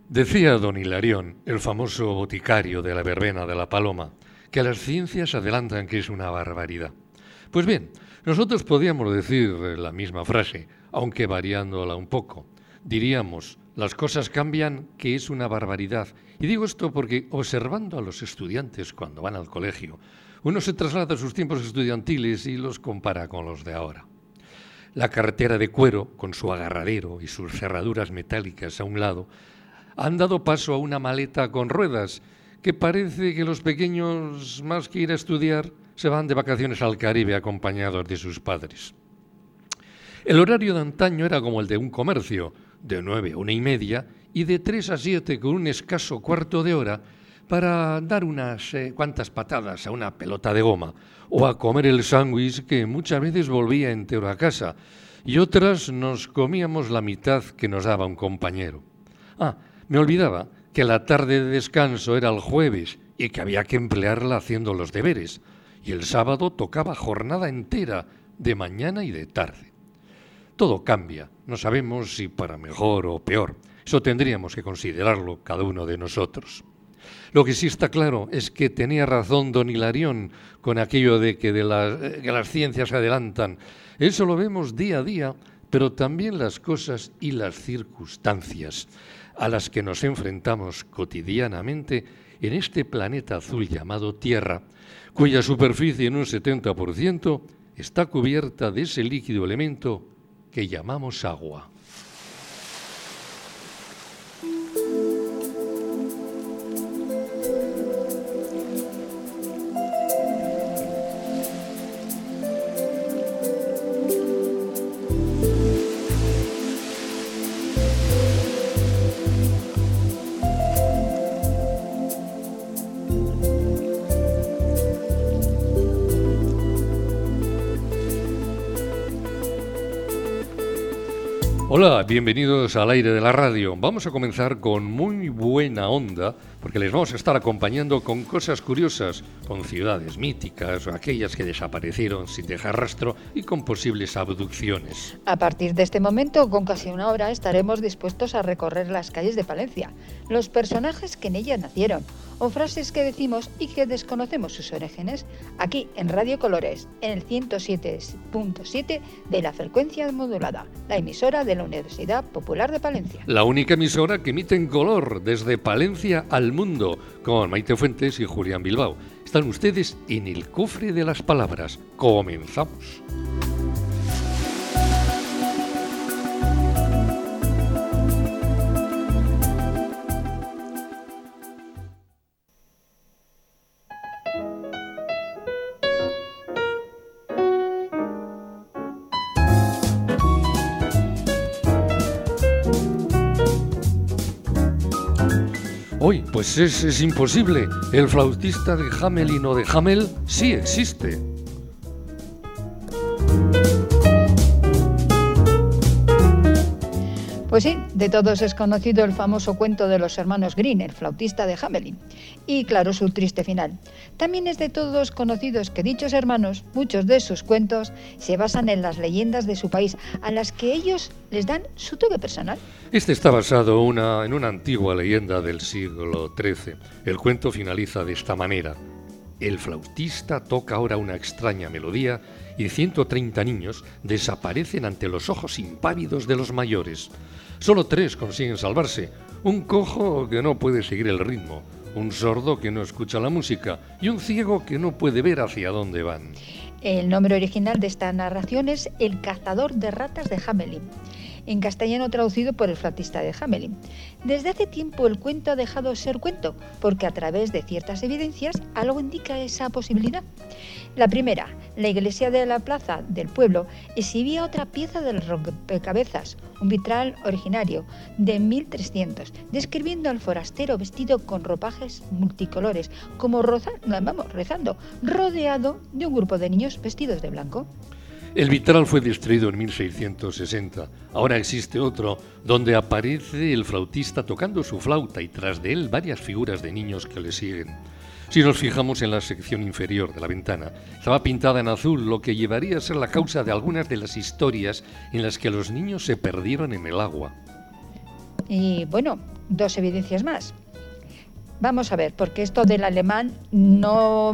Decía don Hilarión, el famoso boticario de la verbena de la Paloma, que las ciencias adelantan que es una barbaridad. Pues bien, nosotros podríamos decir la misma frase, aunque variándola un poco. Diríamos, las cosas cambian, que es una barbaridad. Y digo esto porque, observando a los estudiantes cuando van al colegio, uno se traslada a sus tiempos estudiantiles y los compara con los de ahora. La carretera de cuero, con su agarradero y sus cerraduras metálicas a un lado, han dado paso a una maleta con ruedas, que parece que los pequeños, más que ir a estudiar, se van de vacaciones al Caribe acompañados de sus padres. El horario de antaño era como el de un comercio, de 9 a 1:30 y de 3 a 7 con un escaso cuarto de hora para dar unas cuantas patadas a una pelota de goma o a comer el sándwich que muchas veces volvía entero a casa y otras nos comíamos la mitad que nos daba un compañero. Me olvidaba que la tarde de descanso era el jueves y que había que emplearla haciendo los deberes, y el sábado tocaba jornada entera, de mañana y de tarde. Todo cambia, no sabemos si para mejor o peor, eso tendríamos que considerarlo cada uno de nosotros. Lo que sí está claro es que tenía razón don Hilarión con aquello de que las ciencias adelantan. Eso lo vemos día a día, pero también las cosas y las circunstancias a las que nos enfrentamos cotidianamente en este planeta azul llamado Tierra, cuya superficie en un 70% está cubierta de ese líquido elemento que llamamos agua. Hola, bienvenidos al aire de la radio. Vamos a comenzar con muy buena onda, porque les vamos a estar acompañando con cosas curiosas, con ciudades míticas o aquellas que desaparecieron sin dejar rastro y con posibles abducciones. A partir de este momento, con casi una hora, estaremos dispuestos a recorrer las calles de Palencia, los personajes que en ellas nacieron, o frases que decimos y que desconocemos sus orígenes, aquí en Radio Colores, en el 107.7 de la frecuencia modulada, la emisora de la Universidad Popular de Palencia. La única emisora que emite en color desde Palencia al mundo, con Maite Fuentes y Julián Bilbao. Están ustedes en el cofre de las palabras. Comenzamos. Hoy, pues es imposible. El flautista de Hamelin o de Hamel sí existe. Pues sí, de todos es conocido el famoso cuento de los hermanos Grimm, el flautista de Hamelin, y claro, su triste final. También es de todos conocidos que dichos hermanos, muchos de sus cuentos, se basan en las leyendas de su país, a las que ellos les dan su toque personal. Este está basado en una antigua leyenda del siglo XIII. El cuento finaliza de esta manera. El flautista toca ahora una extraña melodía y 130 niños desaparecen ante los ojos impávidos de los mayores. Solo 3 consiguen salvarse: un cojo que no puede seguir el ritmo, un sordo que no escucha la música y un ciego que no puede ver hacia dónde van. El nombre original de esta narración es El cazador de ratas de Hamelin, en castellano traducido por el flautista de Hamelin. Desde hace tiempo el cuento ha dejado de ser cuento, porque a través de ciertas evidencias algo indica esa posibilidad. La primera, la iglesia de la plaza del pueblo exhibía otra pieza del rompecabezas, un vitral originario de 1300, describiendo al forastero vestido con ropajes multicolores, como rezando, rodeado de un grupo de niños vestidos de blanco. El vitral fue destruido en 1660. Ahora existe otro donde aparece el flautista tocando su flauta y tras de él varias figuras de niños que le siguen. Si nos fijamos en la sección inferior de la ventana, estaba pintada en azul, lo que llevaría a ser la causa de algunas de las historias en las que los niños se perdieron en el agua. Y bueno, 2 evidencias más. Vamos a ver, porque esto del alemán no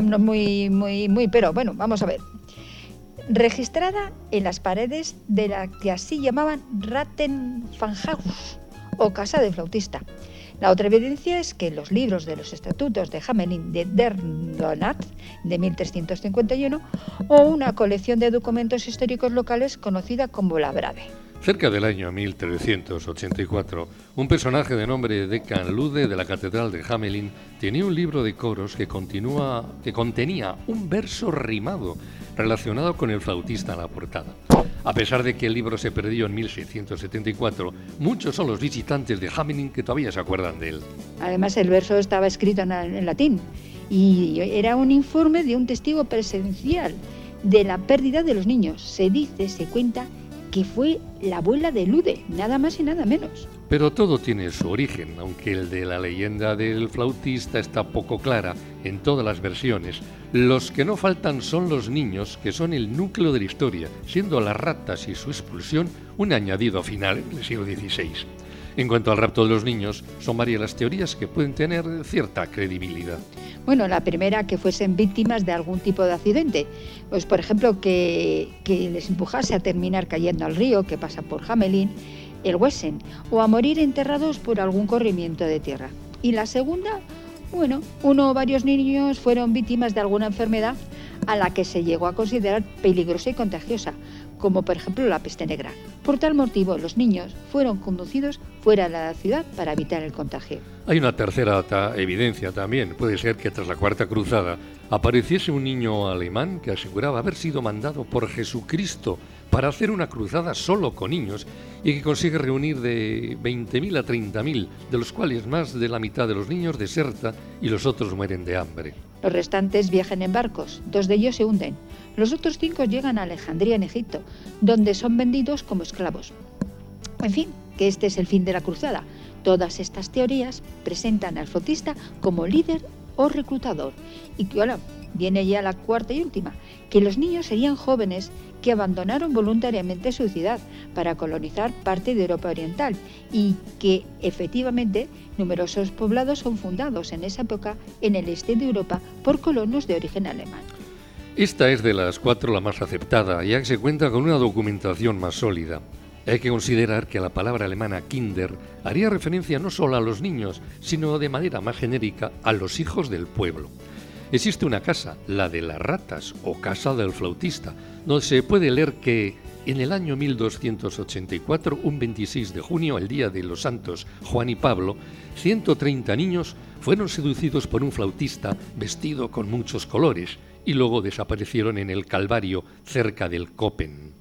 muy, pero bueno, vamos a ver. Registrada en las paredes de la que así llamaban Rattenfanghaus o casa del flautista. La otra evidencia es que los libros de los estatutos de Hamelin de Dernonat de 1351 o una colección de documentos históricos locales conocida como la Brave. Cerca del año 1384, un personaje de nombre Deccan Lude de la Catedral de Hamelin tenía un libro de coros que contenía un verso rimado relacionado con el flautista en la portada. A pesar de que el libro se perdió en 1674, muchos son los visitantes de Hamelin que todavía se acuerdan de él. Además, el verso estaba escrito en latín y era un informe de un testigo presencial de la pérdida de los niños. Se cuenta que fue la abuela de Lude, nada más y nada menos. Pero todo tiene su origen, aunque el de la leyenda del flautista está poco clara en todas las versiones. Los que no faltan son los niños, que son el núcleo de la historia, siendo las ratas y su expulsión un añadido final del siglo XVI. En cuanto al rapto de los niños, son varias las teorías que pueden tener cierta credibilidad. Bueno, la primera, que fuesen víctimas de algún tipo de accidente. Pues, por ejemplo, que les empujase a terminar cayendo al río que pasa por Hamelin, el Wesen, o a morir enterrados por algún corrimiento de tierra. Y la segunda, bueno, uno o varios niños fueron víctimas de alguna enfermedad a la que se llegó a considerar peligrosa y contagiosa, como por ejemplo la peste negra. Por tal motivo, los niños fueron conducidos fuera de la ciudad para evitar el contagio. Hay una tercera evidencia también. Puede ser que tras la Cuarta Cruzada apareciese un niño alemán que aseguraba haber sido mandado por Jesucristo para hacer una cruzada solo con niños y que consigue reunir de 20.000 a 30.000, de los cuales más de la mitad de los niños deserta y los otros mueren de hambre. Los restantes viajan en barcos, 2 de ellos se hunden. Los otros 5 llegan a Alejandría en Egipto, donde son vendidos como esclavos. En fin, que este es el fin de la cruzada. Todas estas teorías presentan al flautista como líder o reclutador. Y que ahora viene ya la cuarta y última, que los niños serían jóvenes que abandonaron voluntariamente su ciudad para colonizar parte de Europa Oriental y que efectivamente numerosos poblados son fundados en esa época en el este de Europa por colonos de origen alemán. Esta es de las 4 la más aceptada, ya que se cuenta con una documentación más sólida. Hay que considerar que la palabra alemana Kinder haría referencia no solo a los niños, sino de manera más genérica a los hijos del pueblo. Existe una casa, la de las ratas o casa del flautista, donde se puede leer que en el año 1284, un 26 de junio, el día de los santos Juan y Pablo, 130 niños fueron seducidos por un flautista vestido con muchos colores y luego desaparecieron en el Calvario cerca del Copen.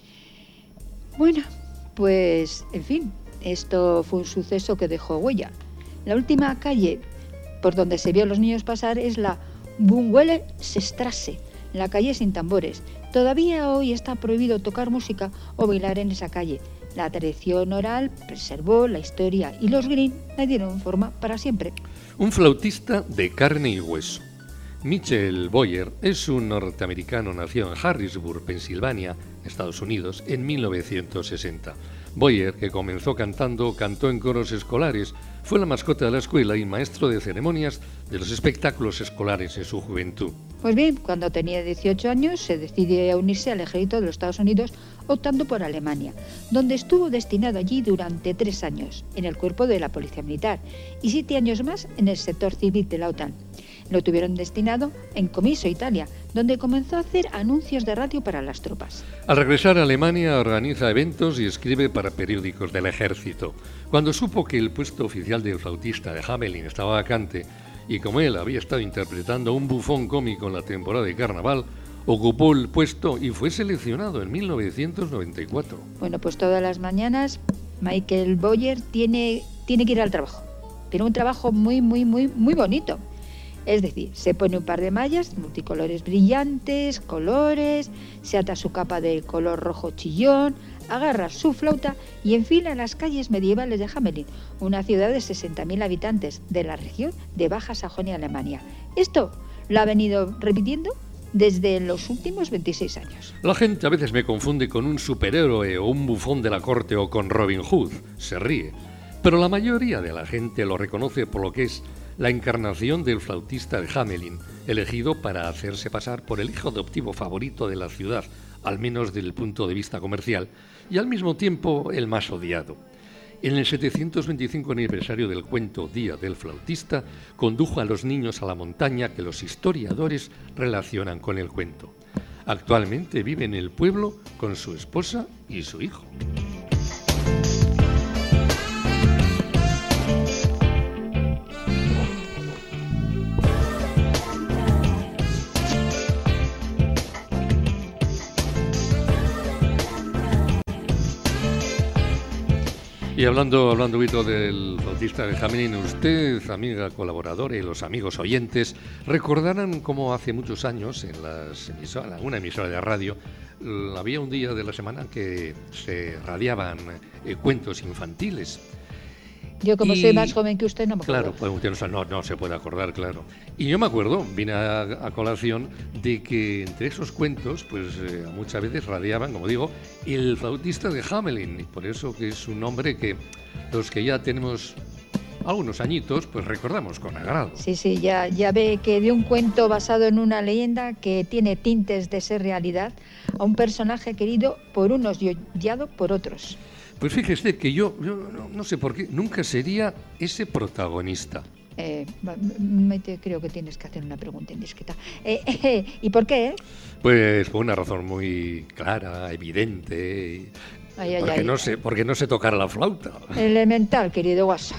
Bueno, pues en fin, esto fue un suceso que dejó huella. La última calle por donde se vio a los niños pasar es la Bunguele-Straße, la calle sin tambores. Todavía hoy está prohibido tocar música o bailar en esa calle. La tradición oral preservó la historia y los Green le dieron forma para siempre. Un flautista de carne y hueso. Michael Boyer es un norteamericano nacido en Harrisburg, Pensilvania, Estados Unidos, en 1960. Boyer, que comenzó cantó en coros escolares, fue la mascota de la escuela y maestro de ceremonias de los espectáculos escolares en su juventud. Pues bien, cuando tenía 18 años se decide a unirse al ejército de los Estados Unidos, optando por Alemania, donde estuvo destinado allí durante 3 años, en el cuerpo de la Policía Militar, y 7 años más en el sector civil de la OTAN. Lo tuvieron destinado en Comiso, Italia, donde comenzó a hacer anuncios de radio para las tropas. Al regresar a Alemania organiza eventos y escribe para periódicos del ejército. Cuando supo que el puesto oficial de flautista de Hamelin estaba vacante, y como él había estado interpretando a un bufón cómico en la temporada de carnaval, ocupó el puesto y fue seleccionado en 1994. Bueno, pues todas las mañanas Michael Boyer tiene que ir al trabajo, pero un trabajo muy bonito. Es decir, se pone un par de mallas multicolores brillantes, colores, se ata su capa de color rojo chillón, agarra su flauta y enfila las calles medievales de Hamelin, una ciudad de 60.000 habitantes de la región de Baja Sajonia, Alemania. Esto lo ha venido repitiendo desde los últimos 26 años. La gente a veces me confunde con un superhéroe o un bufón de la corte o con Robin Hood. Se ríe. pero la mayoría de la gente lo reconoce por lo que es la encarnación del flautista de Hamelin, elegido para hacerse pasar por el hijo adoptivo favorito de la ciudad, al menos desde el punto de vista comercial, y al mismo tiempo el más odiado. En el 725 aniversario del cuento Día del Flautista, condujo a los niños a la montaña que los historiadores relacionan con el cuento. Actualmente vive en el pueblo con su esposa y su hijo. Y hablando Vito, del flautista de Hamelin, usted, amiga colaboradora, y los amigos oyentes recordarán cómo hace muchos años en una emisora de radio había un día de la semana que se radiaban cuentos infantiles. Yo, como soy más joven que usted, no me acuerdo. Claro, pues usted no se puede acordar, claro. Y yo me acuerdo, vine a colación, de que entre esos cuentos, pues muchas veces radiaban, como digo, el flautista de Hamelin, y por eso que es un nombre que los que ya tenemos algunos añitos, pues recordamos con agrado. Sí, ya ve que de un cuento basado en una leyenda que tiene tintes de ser realidad, a un personaje querido por unos y odiado por otros. Pues fíjese que yo no sé por qué, nunca sería ese protagonista. Creo que tienes que hacer una pregunta indiscreta. ¿Y por qué? Pues por una razón muy clara, evidente. Porque no sé tocar la flauta. Elemental, querido Watson.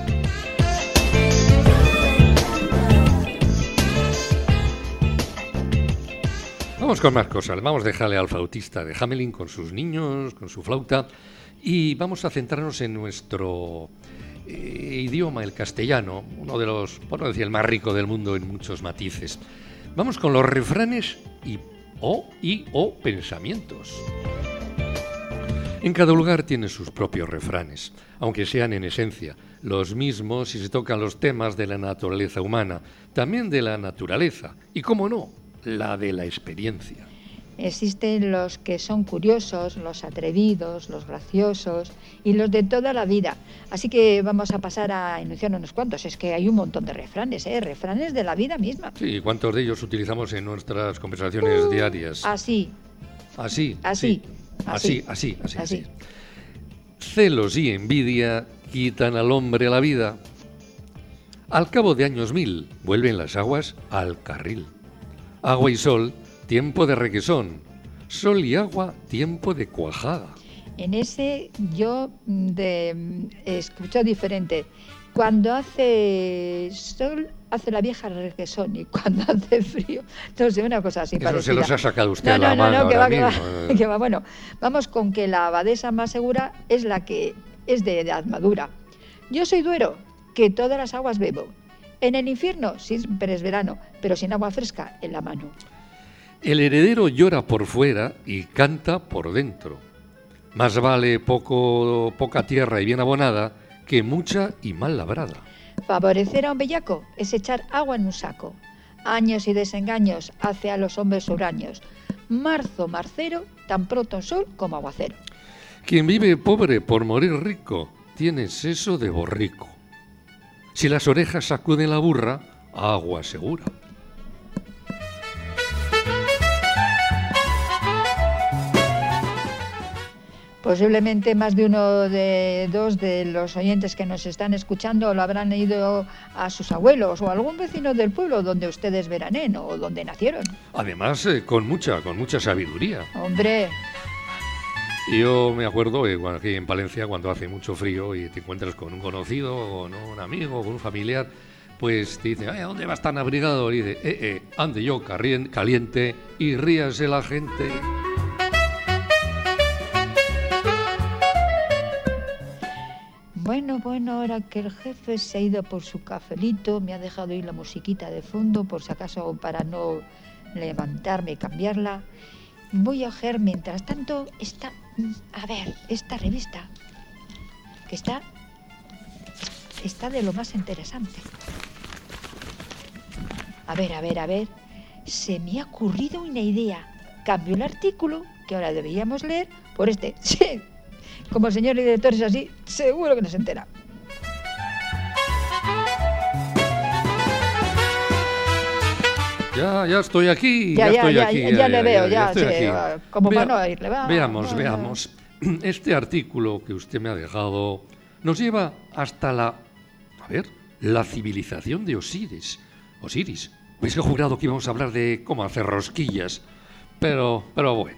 Vamos con más cosas. Vamos a dejarle al flautista de Hamelin con sus niños, con su flauta. Y vamos a centrarnos en nuestro idioma, el castellano, uno de los, por no decir el más rico del mundo en muchos matices. Vamos con los refranes o pensamientos. En cada lugar tiene sus propios refranes, aunque sean en esencia los mismos si se tocan los temas de la naturaleza humana, también de la naturaleza y, cómo no, la de la experiencia. Existen los que son curiosos, los atrevidos, los graciosos y los de toda la vida. Así que vamos a pasar a enunciar unos cuantos. Es que hay un montón de refranes, refranes de la vida misma. Sí, ¿cuántos de ellos utilizamos en nuestras conversaciones diarias? Así. Celos y envidia quitan al hombre la vida. Al cabo de años 1000 vuelven las aguas al carril. Agua y sol, tiempo de requesón. Sol y agua, tiempo de cuajada. En ese yo escucho diferente. Cuando hace sol, hace la vieja requesón, y cuando hace frío, no sé, una cosa así. Eso parecida. Se los ha sacado usted a la mano. Que va. Bueno, vamos con que la abadesa más segura es la que es de edad madura. Yo soy Duero, que todas las aguas bebo. En el infierno siempre es verano, pero sin agua fresca en la mano. El heredero llora por fuera y canta por dentro. Más vale poca tierra y bien abonada que mucha y mal labrada. Favorecer a un bellaco es echar agua en un saco. Años y desengaños hace a los hombres huraños. Marzo, marcero, tan pronto sol como aguacero. Quien vive pobre por morir rico, tiene seso de borrico. Si las orejas sacuden la burra, agua segura. Posiblemente más de dos de los oyentes que nos están escuchando lo habrán ido a sus abuelos o a algún vecino del pueblo donde ustedes veranen o donde nacieron. Además, con mucha sabiduría. ¡Hombre! Yo me acuerdo aquí en Palencia, cuando hace mucho frío y te encuentras con un conocido, o no, un amigo, con un familiar, pues te dice, ¿a dónde vas tan abrigado? Y dice, ande yo caliente y ríase la gente. Bueno, ahora que el jefe se ha ido por su cafelito, me ha dejado ir la musiquita de fondo, por si acaso para no levantarme y cambiarla. Voy a coger, mientras tanto, esta revista, que está de lo más interesante. A ver, se me ha ocurrido una idea. Cambio el artículo, que ahora deberíamos leer, por este. Sí, como el señor director es así, seguro que no se entera. Ya estoy aquí, Ya estoy aquí. le veo, estoy sí, aquí. como para no oírle. Va, Veamos. Este artículo que usted me ha dejado nos lleva hasta la civilización de Osiris. Hubiese jurado que íbamos a hablar de cómo hacer rosquillas, pero bueno.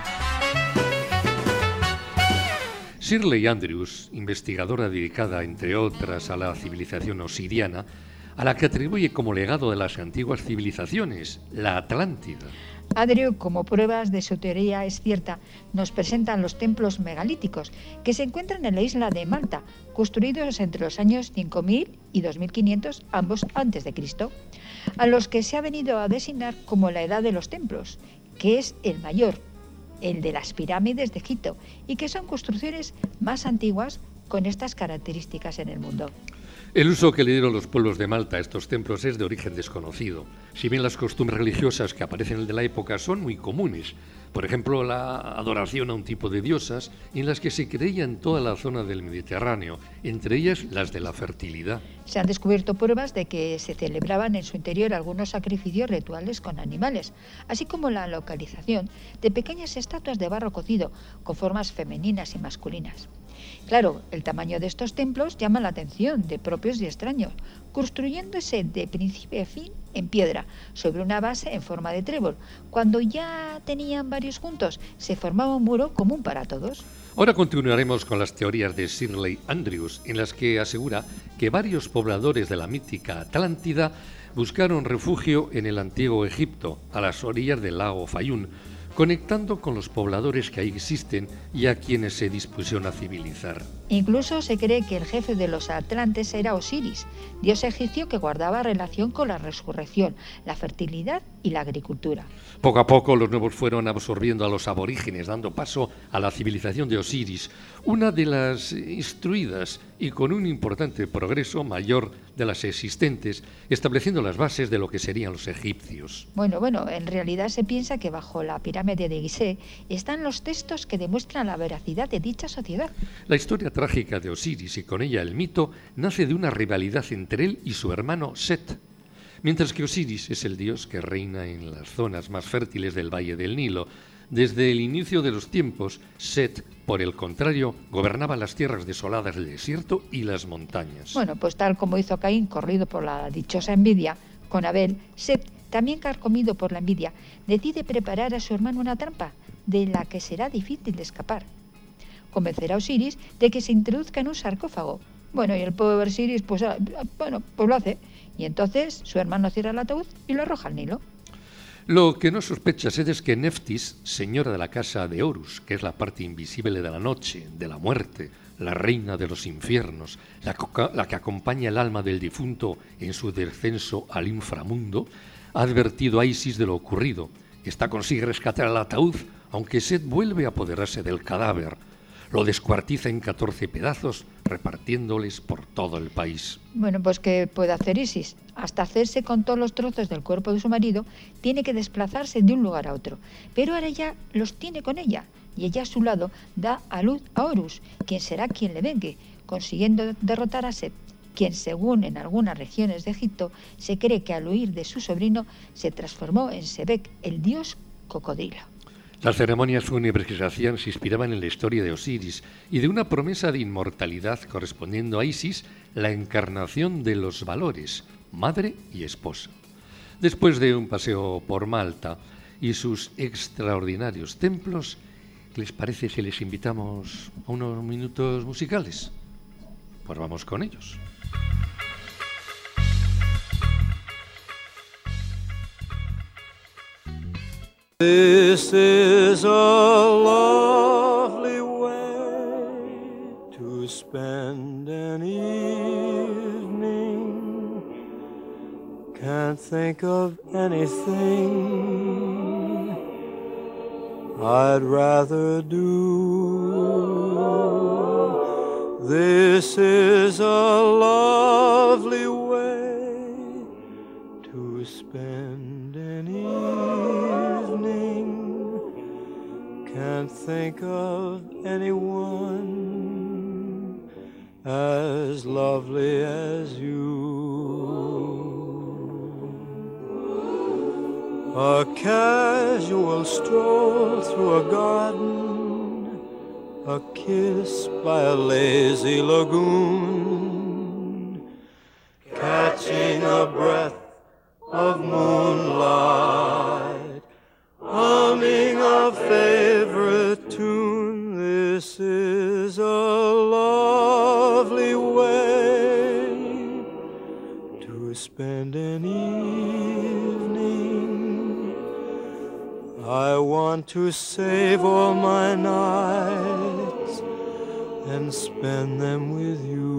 Shirley Andrews, investigadora dedicada, entre otras, a la civilización osiriana, a la que atribuye como legado de las antiguas civilizaciones, la Atlántida. Andrew, como pruebas de su teoría es cierta, nos presentan los templos megalíticos que se encuentran en la isla de Malta, construidos entre los años 5000 y 2500, ambos antes de Cristo, a los que se ha venido a designar como la edad de los templos, que es el mayor, el de las pirámides de Egipto, y que son construcciones más antiguas con estas características en el mundo. El uso que le dieron los pueblos de Malta a estos templos es de origen desconocido. Si bien las costumbres religiosas que aparecen en el de la época son muy comunes, por ejemplo, la adoración a un tipo de diosas en las que se creía en toda la zona del Mediterráneo, entre ellas las de la fertilidad. Se han descubierto pruebas de que se celebraban en su interior algunos sacrificios rituales con animales, así como la localización de pequeñas estatuas de barro cocido con formas femeninas y masculinas. Claro, el tamaño de estos templos llama la atención de propios y extraños, construyéndose de principio a fin en piedra, sobre una base en forma de trébol. Cuando ya tenían varios juntos, se formaba un muro común para todos. Ahora continuaremos con las teorías de Shirley Andrews, en las que asegura que varios pobladores de la mítica Atlántida buscaron refugio en el antiguo Egipto, a las orillas del lago Fayum, conectando con los pobladores que ahí existen y a quienes se dispusieron a civilizar. Incluso se cree que el jefe de los atlantes era Osiris, dios egipcio que guardaba relación con la resurrección, la fertilidad y la agricultura. Poco a poco los nuevos fueron absorbiendo a los aborígenes, dando paso a la civilización de Osiris, una de las instruidas y con un importante progreso mayor de las existentes, estableciendo las bases de lo que serían los egipcios. Bueno, en realidad se piensa que bajo la pirámide de Gizeh están los textos que demuestran la veracidad de dicha sociedad. La historia trágica de Osiris y con ella el mito nace de una rivalidad entre él y su hermano Set. Mientras que Osiris es el dios que reina en las zonas más fértiles del Valle del Nilo, desde el inicio de los tiempos, Set, por el contrario, gobernaba las tierras desoladas del desierto y las montañas. Bueno, pues tal como hizo Caín, corrido por la dichosa envidia, con Abel, Set, también carcomido por la envidia, decide preparar a su hermano una trampa, de la que será difícil de escapar. Convencerá a Osiris de que se introduzca en un sarcófago. Bueno, y el pobre Osiris, pues lo hace. Y entonces su hermano cierra el ataúd y lo arroja al Nilo. Lo que no sospecha Set es que Neftis, señora de la casa de Horus, que es la parte invisible de la noche, de la muerte, la reina de los infiernos, la que acompaña el alma del difunto en su descenso al inframundo, ha advertido a Isis de lo ocurrido. Esta consigue rescatar el ataúd, aunque Set vuelve a apoderarse del cadáver. Lo descuartiza en 14 pedazos, repartiéndoles por todo el país. Bueno, pues ¿qué puede hacer Isis? Hasta hacerse con todos los trozos del cuerpo de su marido, tiene que desplazarse de un lugar a otro. Pero ahora ya los tiene con ella, y ella a su lado da a luz a Horus, quien será quien le vengue, consiguiendo derrotar a Set, quien según en algunas regiones de Egipto se cree que al huir de su sobrino se transformó en Sebek, el dios cocodrilo. Las ceremonias fúnebres que se hacían se inspiraban en la historia de Osiris y de una promesa de inmortalidad correspondiendo a Isis, la encarnación de los valores, madre y esposa. Después de un paseo por Malta y sus extraordinarios templos, ¿qué les parece si les invitamos a unos minutos musicales? Pues vamos con ellos. This is a lovely way to spend an evening. Can't think of anything I'd rather do. This is a lovely way to spend an evening. Can't think of anyone as lovely as you. A casual stroll through a garden, a kiss by a lazy lagoon, catching a breath of moonlight, humming a favorite tune. This is a lovely way to spend an evening. I want to save all my nights and spend them with you.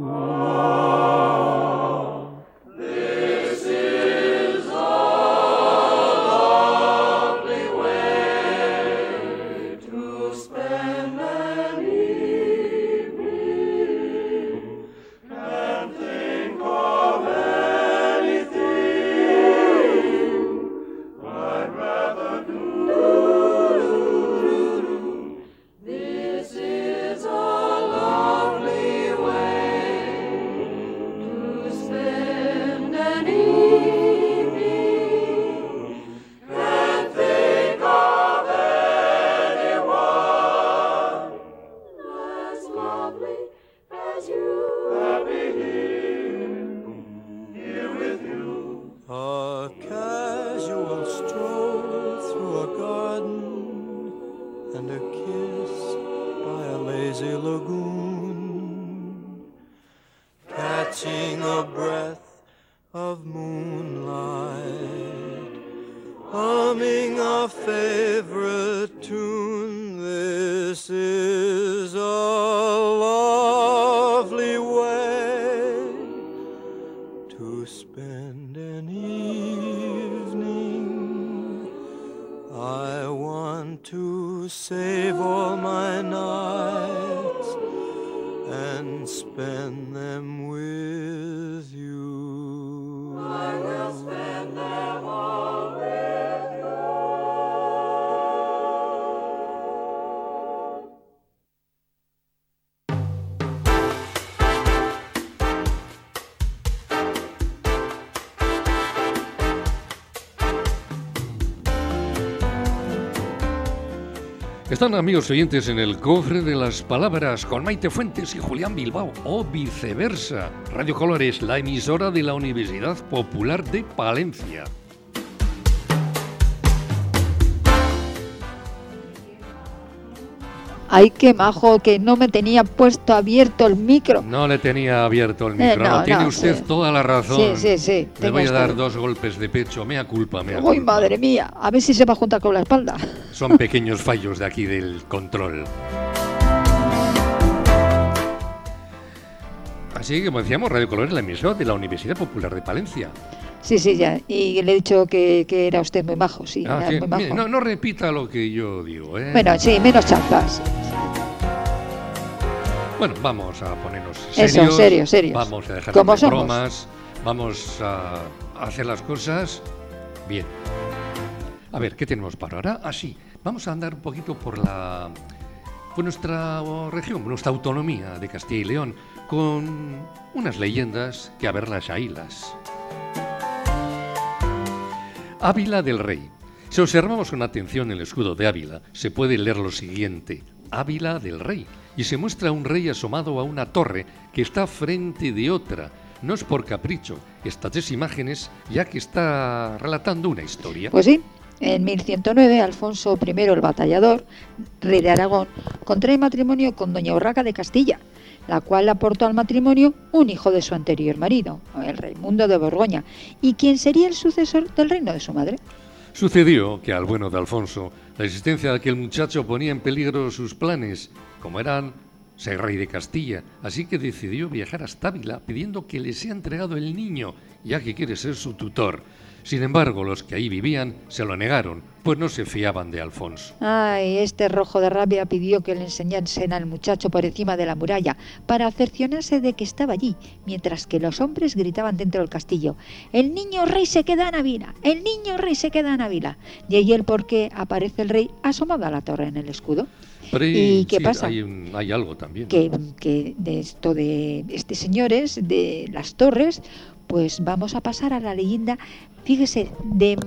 A casual stroll through a garden and a kiss by a lazy lagoon, catching a breath of moonlight, humming a favorite tune. This is a lovely way to spend an evening. I want to save all my nights and spend them with you. I will spend them all with you. Están, amigos oyentes, en el cofre de las palabras con Maite Fuentes y Julián Bilbao, o viceversa. Radio Colores, la emisora de la Universidad Popular de Palencia. Ay, qué majo, que no me tenía puesto abierto el micro. No le tenía abierto el micro. No, tiene usted toda la razón. Sí. Le voy a dar 2 golpes de pecho. Mea culpa, mea culpa. Uy, madre mía. A ver si se va a juntar con la espalda. Son pequeños fallos de aquí del control. Así que, como decíamos, Radio Colores, la emisora de la Universidad Popular de Palencia. Sí, ya. Y le he dicho que era usted muy majo, sí. Sí. Muy majo. Mire, no repita lo que yo digo, ¿eh? Bueno, sí, menos chanzas. Bueno, vamos a ponernos serios. Eso, serios. Vamos a dejar de bromas. Vamos a hacer las cosas bien. A ver, ¿qué tenemos para ahora? Sí, vamos a andar un poquito por nuestra región, nuestra autonomía de Castilla y León, con unas leyendas que a verlas haylas. Ávila del Rey. Si observamos con atención el escudo de Ávila, se puede leer lo siguiente: Ávila del Rey, y se muestra un rey asomado a una torre que está frente de otra. No es por capricho, estas 3 imágenes, ya que está relatando una historia. Pues sí, en 1109 Alfonso I el Batallador, rey de Aragón, contrae matrimonio con doña Urraca de Castilla, la cual aportó al matrimonio un hijo de su anterior marido, el Raimundo de Borgoña, y quien sería el sucesor del reino de su madre. Sucedió que al bueno de Alfonso, la existencia de aquel muchacho ponía en peligro sus planes, como eran ser rey de Castilla, así que decidió viajar hasta Ávila pidiendo que le sea entregado el niño, ya que quiere ser su tutor. Sin embargo, los que ahí vivían se lo negaron, pues no se fiaban de Alfonso. Ay, este rojo de rabia pidió que le enseñasen al muchacho por encima de la muralla para cerciorarse de que estaba allí, mientras que los hombres gritaban dentro del castillo: «El niño rey se queda en Ávila, el niño rey se queda en Ávila». Y ahí el porqué aparece el rey asomado a la torre en el escudo. ¿Y qué pasa? Hay algo también. Que de esto de señores, de las torres, pues vamos a pasar a la leyenda, fíjese, de mal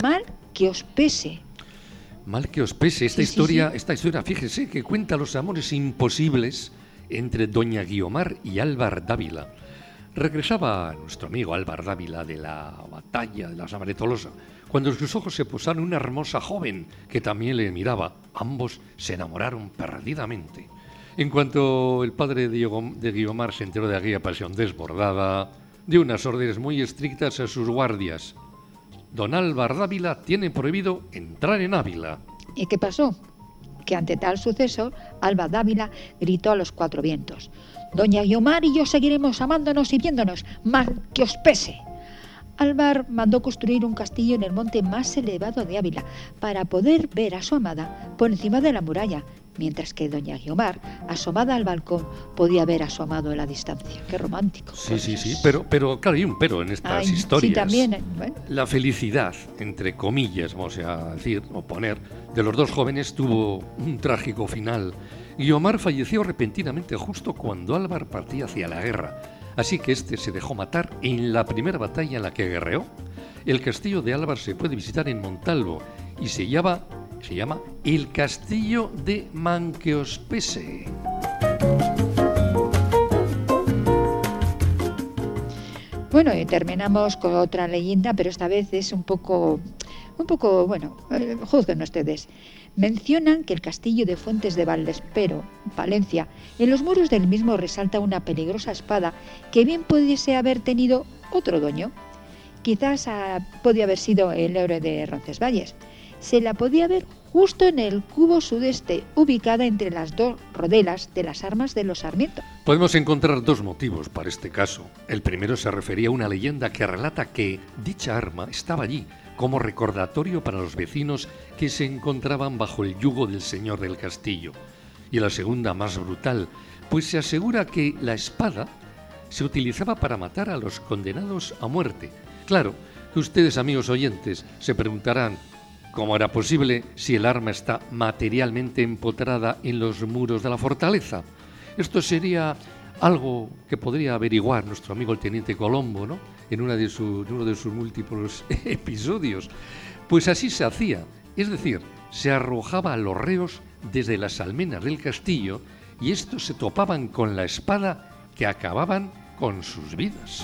que os pese. Mal que os pese. Esta Sí, sí, historia, sí. esta historia, fíjese que cuenta los amores imposibles entre doña Guiomar y Álvar Dávila. Regresaba nuestro amigo Álvar Dávila de la batalla de la Samaré Tolosa, cuando sus ojos se posaron en una hermosa joven que también le miraba. Ambos se enamoraron perdidamente. En cuanto el padre de Guiomar se enteró de aquella pasión desbordada, dio unas órdenes muy estrictas a sus guardias. Don Álvar Dávila tiene prohibido entrar en Ávila. ¿Y qué pasó? Que ante tal suceso, Alba Dávila gritó a los cuatro vientos: Doña Guiomar y yo seguiremos amándonos y viéndonos, mal que os pese. Álvar mandó construir un castillo en el monte más elevado de Ávila para poder ver a su amada por encima de la muralla, mientras que doña Guiomar, asomada al balcón, podía ver a su amado a la distancia. ¡Qué romántico! Sí, pero claro, hay un pero en estas Ay, historias. Sí, también. Bueno. La felicidad, entre comillas, vamos a decir, o poner, de los dos jóvenes tuvo un trágico final. Guiomar falleció repentinamente justo cuando Álvar partía hacia la guerra, así que este se dejó matar en la primera batalla en la que guerreó. El castillo de Álvar se puede visitar en Montalvo y se llama el Castillo de Manqueospese. Bueno, y terminamos con otra leyenda, pero esta vez es un poco, bueno, juzguen ustedes. Mencionan que el castillo de Fuentes de Valdespero, Valencia, en los muros del mismo resalta una peligrosa espada que bien pudiese haber tenido otro dueño. Quizás podía haber sido el héroe de Roncesvalles. Se la podía ver justo en el cubo sudeste, ubicada entre las dos rodelas de las armas de los Sarmiento. Podemos encontrar dos motivos para este caso. El primero se refería a una leyenda que relata que dicha arma estaba allí como recordatorio para los vecinos que se encontraban bajo el yugo del señor del castillo. Y la segunda, más brutal, pues se asegura que la espada se utilizaba para matar a los condenados a muerte. Claro, que ustedes, amigos oyentes, se preguntarán cómo era posible si el arma está materialmente empotrada en los muros de la fortaleza. Esto sería algo que podría averiguar nuestro amigo el teniente Colombo, ¿no?, en uno de sus múltiples episodios. Pues así se hacía, es decir, se arrojaba a los reos desde las almenas del castillo y estos se topaban con la espada que acababan con sus vidas.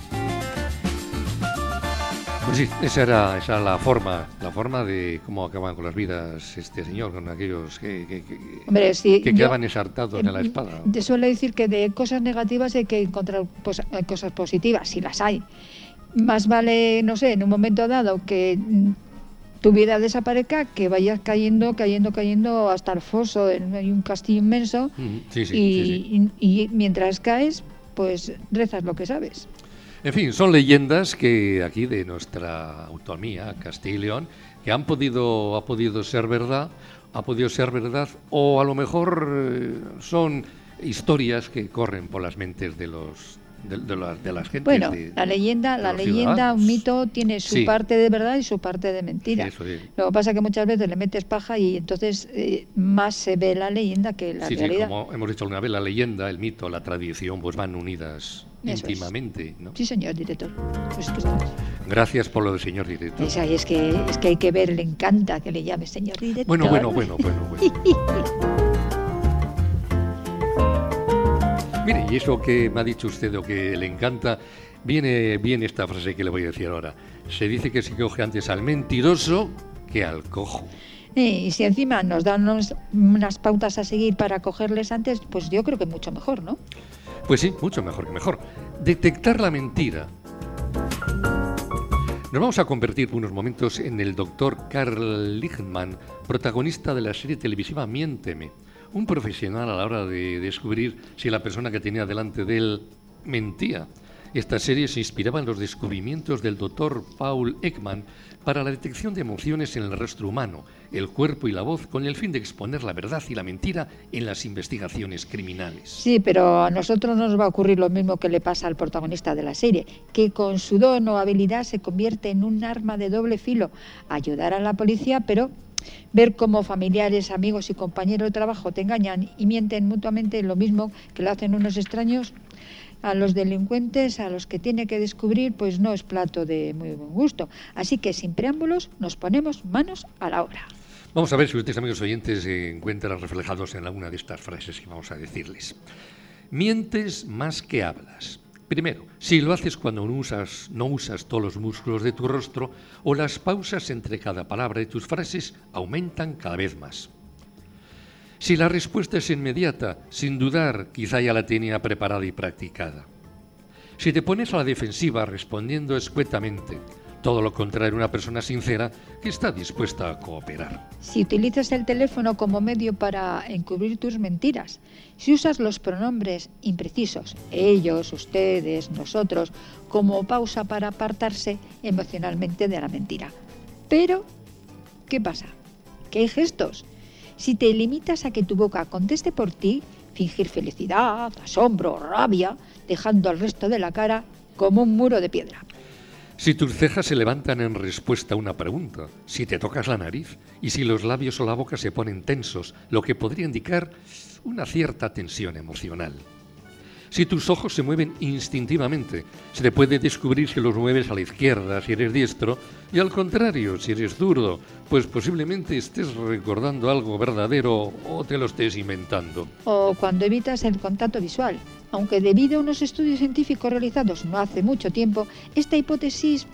Pues sí, esa era la forma de cómo acababan con las vidas este señor, con aquellos Hombre, sí, que quedaban ensartados en la espada. Te suele decir que de cosas negativas hay que encontrar cosas positivas, si las hay. Más vale, no sé, en un momento dado que tu vida desaparezca, que vayas cayendo hasta el foso. Hay un castillo inmenso y mientras caes, pues rezas lo que sabes. En fin, son leyendas que aquí de nuestra autonomía, Castilla y León, que ha podido ser verdad, o a lo mejor son historias que corren por las mentes de las gentes. Bueno, la leyenda, un mito tiene su parte de verdad y su parte de mentira. Eso, sí. Lo que pasa es que muchas veces le metes paja y entonces más se ve la leyenda que la realidad. Sí, como hemos dicho alguna vez, la leyenda, el mito, la tradición, pues van unidas íntimamente, ¿no? Sí, señor director. Pues Gracias por lo del señor director. Es que hay que ver, le encanta que le llame señor director. Bueno. Mire, y eso que me ha dicho usted o que le encanta, viene bien esta frase que le voy a decir ahora. Se dice que se coge antes al mentiroso que al cojo. Y si encima nos dan unas pautas a seguir para cogerles antes, pues yo creo que mucho mejor, ¿no? Pues sí, mucho mejor que mejor. Detectar la mentira. Nos vamos a convertir por unos momentos en el doctor Carl Lichtmann, protagonista de la serie televisiva Miénteme. Un profesional a la hora de descubrir si la persona que tenía delante de él mentía. Esta serie se inspiraba en los descubrimientos del doctor Paul Ekman para la detección de emociones en el rostro humano, el cuerpo y la voz, con el fin de exponer la verdad y la mentira en las investigaciones criminales. Sí, pero a nosotros nos va a ocurrir lo mismo que le pasa al protagonista de la serie, que con su don o habilidad se convierte en un arma de doble filo, ayudar a la policía, pero ver cómo familiares, amigos y compañeros de trabajo te engañan y mienten mutuamente lo mismo que lo hacen unos extraños. a los delincuentes a los que tiene que descubrir, pues no es plato de muy buen gusto. Así que sin preámbulos nos ponemos manos a la obra. Vamos a ver si ustedes, amigos oyentes, se encuentran reflejados en alguna de estas frases que vamos a decirles. Mientes más que hablas. Primero, si lo haces cuando no usas todos los músculos de tu rostro o las pausas entre cada palabra de tus frases aumentan cada vez más. Si la respuesta es inmediata, sin dudar, quizá ya la tenía preparada y practicada. Si te pones a la defensiva respondiendo escuetamente, todo lo contrario, una persona sincera que está dispuesta a cooperar. Si utilizas el teléfono como medio para encubrir tus mentiras, si usas los pronombres imprecisos, ellos, ustedes, nosotros, como pausa para apartarse emocionalmente de la mentira. Pero, ¿qué pasa? Que hay gestos. Si te limitas a que tu boca conteste por ti, fingir felicidad, asombro, rabia, dejando al resto de la cara como un muro de piedra. Si tus cejas se levantan en respuesta a una pregunta, si te tocas la nariz y si los labios o la boca se ponen tensos, lo que podría indicar una cierta tensión emocional. Si tus ojos se mueven instintivamente, se te puede descubrir si los mueves a la izquierda, si eres diestro, y al contrario, si eres zurdo, pues posiblemente estés recordando algo verdadero o te lo estés inventando. O cuando evitas el contacto visual. Aunque debido a unos estudios científicos realizados no hace mucho tiempo, esta hipótesis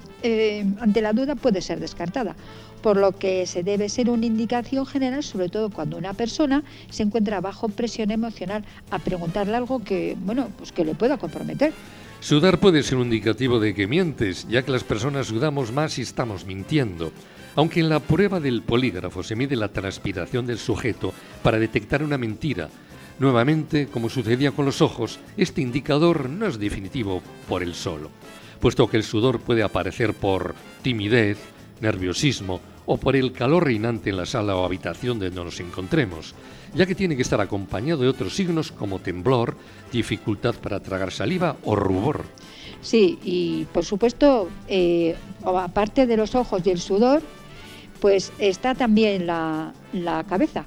ante la duda puede ser descartada, por lo que se debe ser una indicación general, sobre todo cuando una persona se encuentra bajo presión emocional, a preguntarle algo que, pues que le pueda comprometer. Sudar puede ser un indicativo de que mientes, ya que las personas sudamos más si estamos mintiendo. Aunque en la prueba del polígrafo se mide la transpiración del sujeto para detectar una mentira, nuevamente, como sucedía con los ojos, este indicador no es definitivo por él solo, puesto que el sudor puede aparecer por timidez, nerviosismo o por el calor reinante en la sala o habitación donde nos encontremos, ya que tiene que estar acompañado de otros signos como temblor, dificultad para tragar saliva o rubor. Sí, y por supuesto, aparte de los ojos y el sudor, pues está también la cabeza.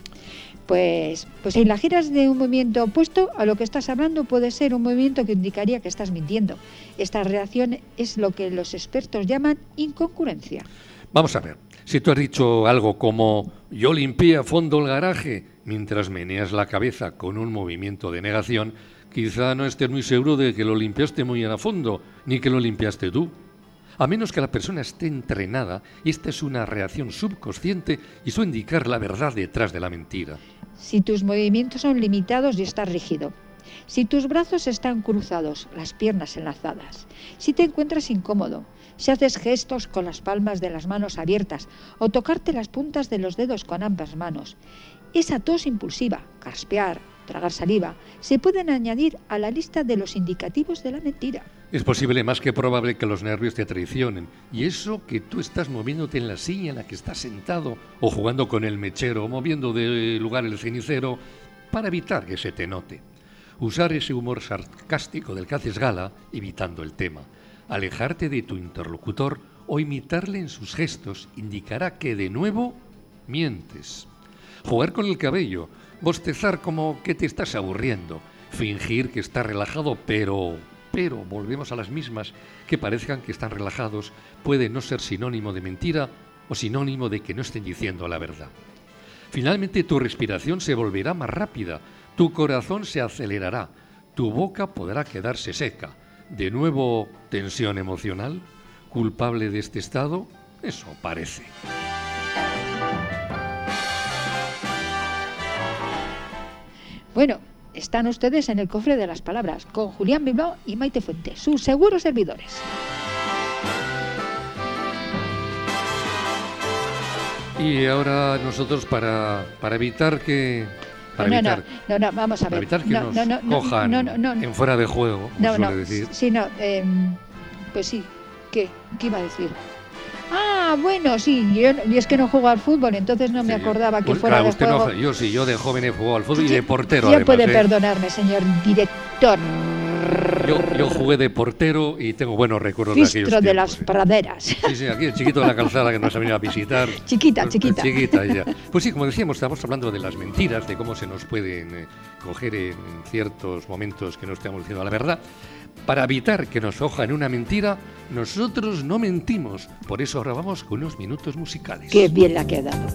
Pues si la giras de un movimiento opuesto a lo que estás hablando, puede ser un movimiento que indicaría que estás mintiendo. Esta reacción es lo que los expertos llaman incongruencia. Vamos a ver, si tú has dicho algo como yo limpié a fondo el garaje mientras meneas la cabeza con un movimiento de negación, quizá no estés muy seguro de que lo limpiaste muy a fondo, ni que lo limpiaste tú. A menos que la persona esté entrenada, esta es una reacción subconsciente y suele indicar la verdad detrás de la mentira. Si tus movimientos son limitados y estás rígido, si tus brazos están cruzados, las piernas enlazadas, si te encuentras incómodo, si haces gestos con las palmas de las manos abiertas o tocarte las puntas de los dedos con ambas manos, esa tos impulsiva, caspear, tragar saliva, se pueden añadir a la lista de los indicativos de la mentira. Es posible, más que probable, que los nervios te traicionen. Y eso que tú estás moviéndote en la silla en la que estás sentado, o jugando con el mechero, o moviendo de lugar el cenicero, para evitar que se te note. Usar ese humor sarcástico del que haces gala, evitando el tema. Alejarte de tu interlocutor o imitarle en sus gestos indicará que, de nuevo, mientes. Jugar con el cabello, bostezar como que te estás aburriendo, fingir que estás relajado, pero volvemos a las mismas, que parezcan que están relajados, puede no ser sinónimo de mentira o sinónimo de que no estén diciendo la verdad. Finalmente, tu respiración se volverá más rápida, tu corazón se acelerará, tu boca podrá quedarse seca. De nuevo, tensión emocional, culpable de este estado, eso parece. Bueno, están ustedes en el cofre de las palabras con Julián Bilbao y Maite Fuentes, sus seguros servidores. Y ahora nosotros para evitar que... No, vamos a ver. Para evitar que nos cojan en fuera de juego, suele decir. Sí, pues sí. ¿Qué iba a decir? Ah, bueno, sí, y es que no juego al fútbol, entonces no me acordaba que fuera de juego. Yo de joven he jugado al fútbol y de portero. ¿Quién además, puede perdonarme, señor director? Yo jugué de portero y tengo buenos recuerdos de aquellos Fistro de las tiempos, praderas. Sí, aquí el chiquito de la calzada que nos ha venido a visitar. Chiquita. Chiquita ella. Pues sí, como decíamos, estamos hablando de las mentiras, de cómo se nos pueden coger en ciertos momentos que no estamos diciendo la verdad. Para evitar que nos cojan una mentira, nosotros no mentimos. Por eso ahora vamos con unos minutos musicales. Qué bien le ha quedado.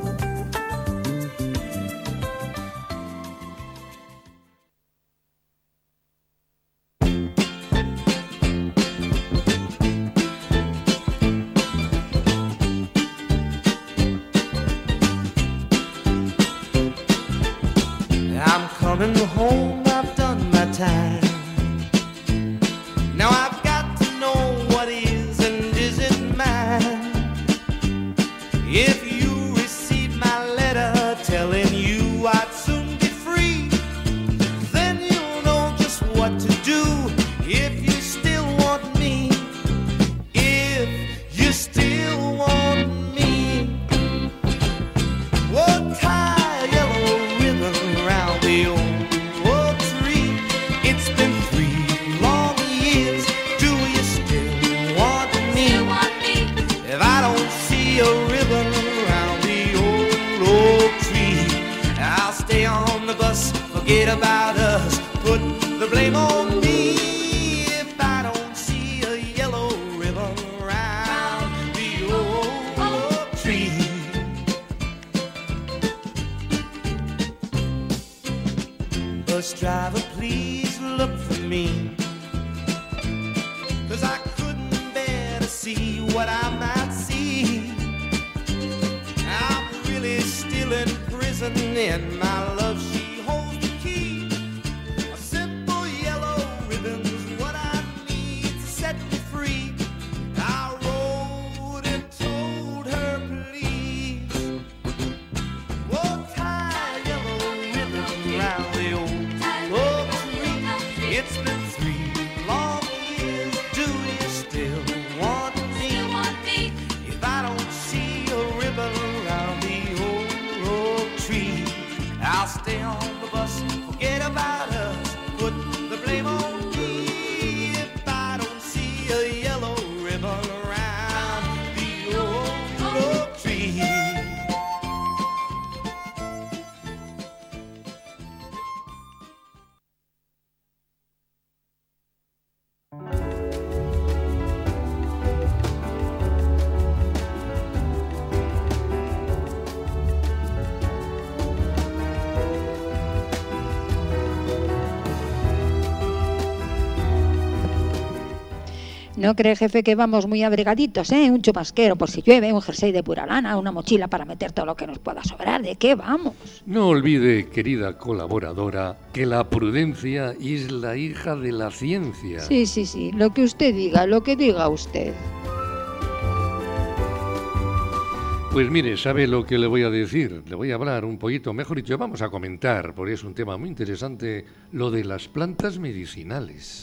I'm coming home, I've done my time. Now I've got to know what is and isn't mine. If you receive my letter telling you I'd soon be free, then you'll know just what to do if you still want me. If you still want me. Oh, tie a yellow ribbon around the old tree. It's been 3 long years. Do you still want me? If I don't see a ribbon around the old tree, I'll stay on the bus, forget about us, put the blame on me. If I don't see a yellow ribbon around the old tree. Bus driver, please look for me, 'cause I couldn't bear to see what I might see. I'm really still in prison and my love, she holds the key. A simple yellow ribbon's what I need to set me free. I wrote and told her, please, oh, tie a yellow ribbon round the old tree. It's been 3 long years. Do you still want me? If I don't see a ribbon around the old tree, I'll stay on the bus, forget about us, put the blame on me. If I don't see a yellow ribbon around the old tree. ¿No cree, jefe, que vamos muy abrigaditos, eh? Un chubasquero por si llueve, un jersey de pura lana, una mochila para meter todo lo que nos pueda sobrar. ¿De qué vamos? No olvide, querida colaboradora, que la prudencia es la hija de la ciencia. Sí, lo que usted diga, lo que diga usted. Pues mire, ¿sabe lo que le voy a decir? Le voy a hablar un poquito, mejor dicho, vamos a comentar, porque es un tema muy interesante, lo de las plantas medicinales.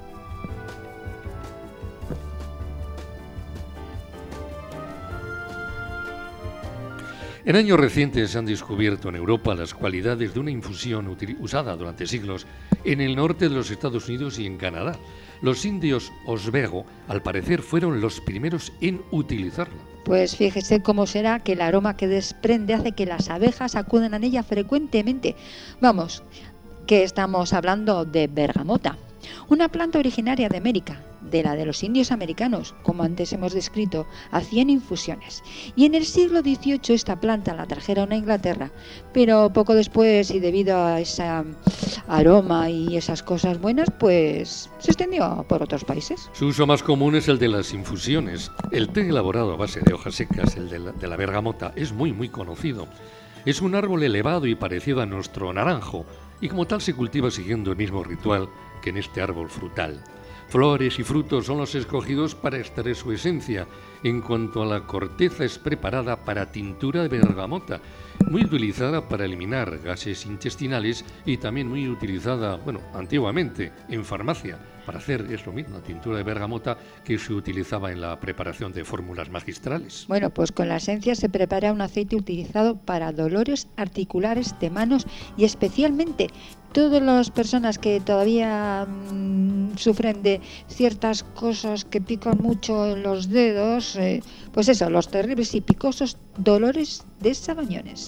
En años recientes se han descubierto en Europa las cualidades de una infusión usada durante siglos en el norte de los Estados Unidos y en Canadá. Los indios Oswego, al parecer, fueron los primeros en utilizarla. Pues fíjese cómo será que el aroma que desprende hace que las abejas acudan a ella frecuentemente. Vamos, que estamos hablando de bergamota, una planta originaria de América, de la de los indios americanos, como antes hemos descrito, hacían infusiones. Y en el siglo XVIII esta planta la trajeron a Inglaterra, pero poco después, y debido a ese aroma y esas cosas buenas, pues se extendió por otros países. Su uso más común es el de las infusiones. El té elaborado a base de hojas secas, el de la bergamota, es muy conocido. Es un árbol elevado y parecido a nuestro naranjo, y como tal se cultiva siguiendo el mismo ritual que en este árbol frutal. Flores y frutos son los escogidos para extraer su esencia. En cuanto a la corteza, es preparada para tintura de bergamota, muy utilizada para eliminar gases intestinales y también muy utilizada, antiguamente en farmacia, para hacer es lo mismo, la tintura de bergamota que se utilizaba en la preparación de fórmulas magistrales. Bueno, pues con la esencia se prepara un aceite utilizado para dolores articulares de manos y especialmente todas las personas que todavía sufren de ciertas cosas que pican mucho en los dedos, pues eso, los terribles y picosos dolores de sabañones.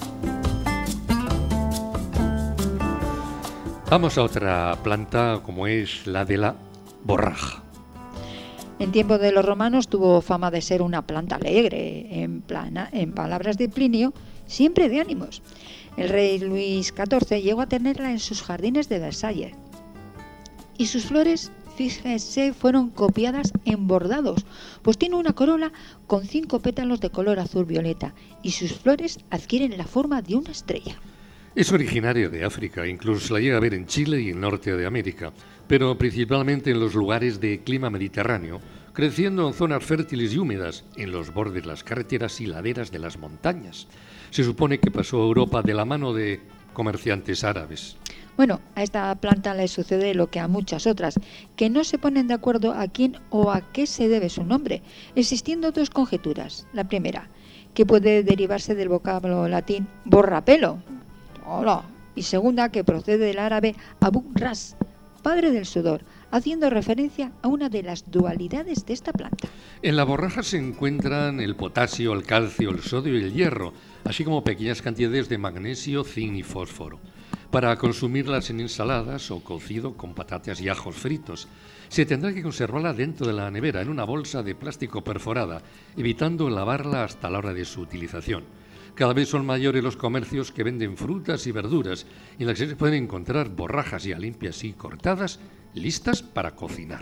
Vamos a otra planta como es la de la borraja. En tiempo de los romanos tuvo fama de ser una planta alegre, en palabras de Plinio, siempre de ánimos. El rey Luis XIV llegó a tenerla en sus jardines de Versalles. Y sus flores, fíjese, fueron copiadas en bordados, pues tiene una corola con 5 pétalos de color azul violeta y sus flores adquieren la forma de una estrella. Es originario de África, incluso la llega a ver en Chile y en Norte de América, pero principalmente en los lugares de clima mediterráneo, creciendo en zonas fértiles y húmedas, en los bordes de las carreteras y laderas de las montañas. Se supone que pasó a Europa de la mano de comerciantes árabes. Bueno, a esta planta le sucede lo que a muchas otras, que no se ponen de acuerdo a quién o a qué se debe su nombre, existiendo 2 conjeturas. La primera, que puede derivarse del vocablo latín borrapelo, hola, y segunda, que procede del árabe Abu Ras, padre del sudor, haciendo referencia a una de las dualidades de esta planta. En la borraja se encuentran el potasio, el calcio, el sodio y el hierro, así como pequeñas cantidades de magnesio, zinc y fósforo, para consumirlas en ensaladas o cocido con patatas y ajos fritos. Se tendrá que conservarla dentro de la nevera en una bolsa de plástico perforada, evitando lavarla hasta la hora de su utilización. Cada vez son mayores los comercios que venden frutas y verduras, en las que se pueden encontrar borrajas ya limpias y cortadas, listas para cocinar.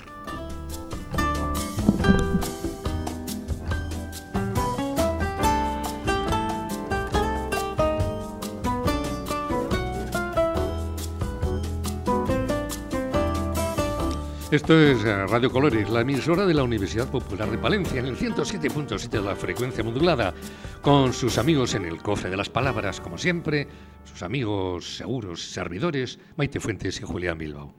Esto es Radio Colores, la emisora de la Universidad Popular de Palencia, en el 107.7 de la frecuencia modulada, con sus amigos en el cofre de las palabras, como siempre, sus amigos seguros servidores, Maite Fuentes y Julián Bilbao.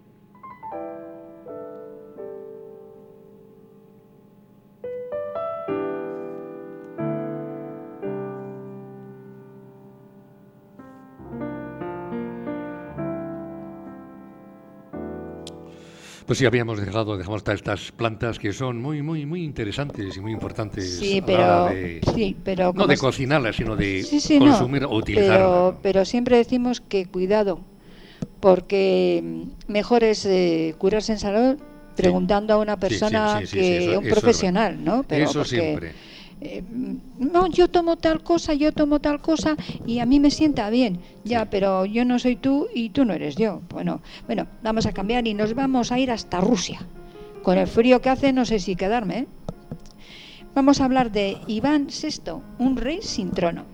Pues sí, dejamos estas plantas que son muy interesantes y muy importantes. Sí, pero no de cocinarlas, sino de consumir o utilizarlas. Pero siempre decimos que cuidado, porque mejor es curarse en salud preguntando a una persona que un profesional, ¿no? Pero eso siempre. No, yo tomo tal cosa y a mí me sienta bien. Ya, pero yo no soy tú y tú no eres yo. Bueno, vamos a cambiar y nos vamos a ir hasta Rusia. Con el frío que hace no sé si quedarme, ¿eh? Vamos a hablar de Iván VI, un rey sin trono.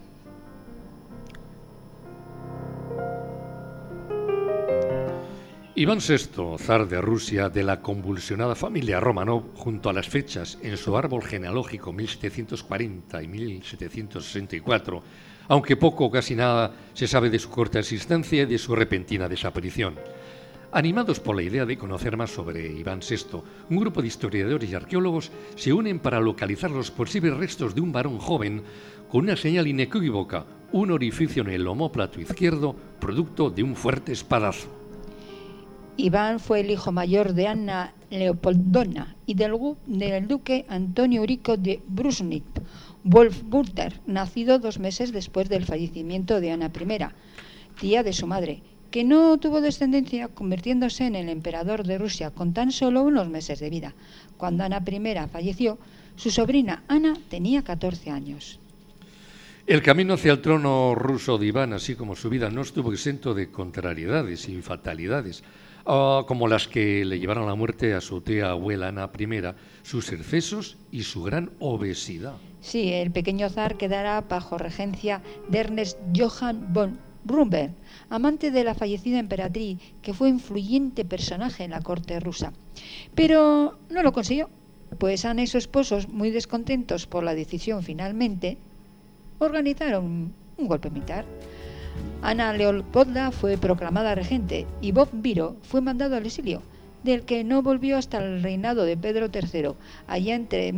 Iván VI, zar de Rusia de la convulsionada familia Romanov, junto a las fechas en su árbol genealógico 1740 y 1764, aunque poco o casi nada se sabe de su corta existencia y de su repentina desaparición. Animados por la idea de conocer más sobre Iván VI, un grupo de historiadores y arqueólogos se unen para localizar los posibles restos de un varón joven con una señal inequívoca, un orificio en el omóplato izquierdo, producto de un fuerte espadazo. Iván fue el hijo mayor de Anna Leopoldovna y del duque Antonio Eurico de Brunswick-Wolfenbüttel, nacido 2 meses después del fallecimiento de Ana I, tía de su madre, que no tuvo descendencia, convirtiéndose en el emperador de Rusia con tan solo unos meses de vida. Cuando Ana I falleció, su sobrina Ana tenía 14 años. El camino hacia el trono ruso de Iván, así como su vida, no estuvo exento de contrariedades y fatalidades, como las que le llevaron a la muerte a su tía abuela Ana I, sus excesos y su gran obesidad. Sí, el pequeño zar quedará bajo regencia de Ernest Johann von Brumberg, amante de la fallecida emperatriz, que fue influyente personaje en la corte rusa. Pero no lo consiguió, pues Ana y su esposo, muy descontentos por la decisión finalmente, organizaron un golpe militar. Ana Leopoldovna fue proclamada regente y Bob Viro fue mandado al exilio. del que no volvió hasta el reinado de Pedro III, allá entre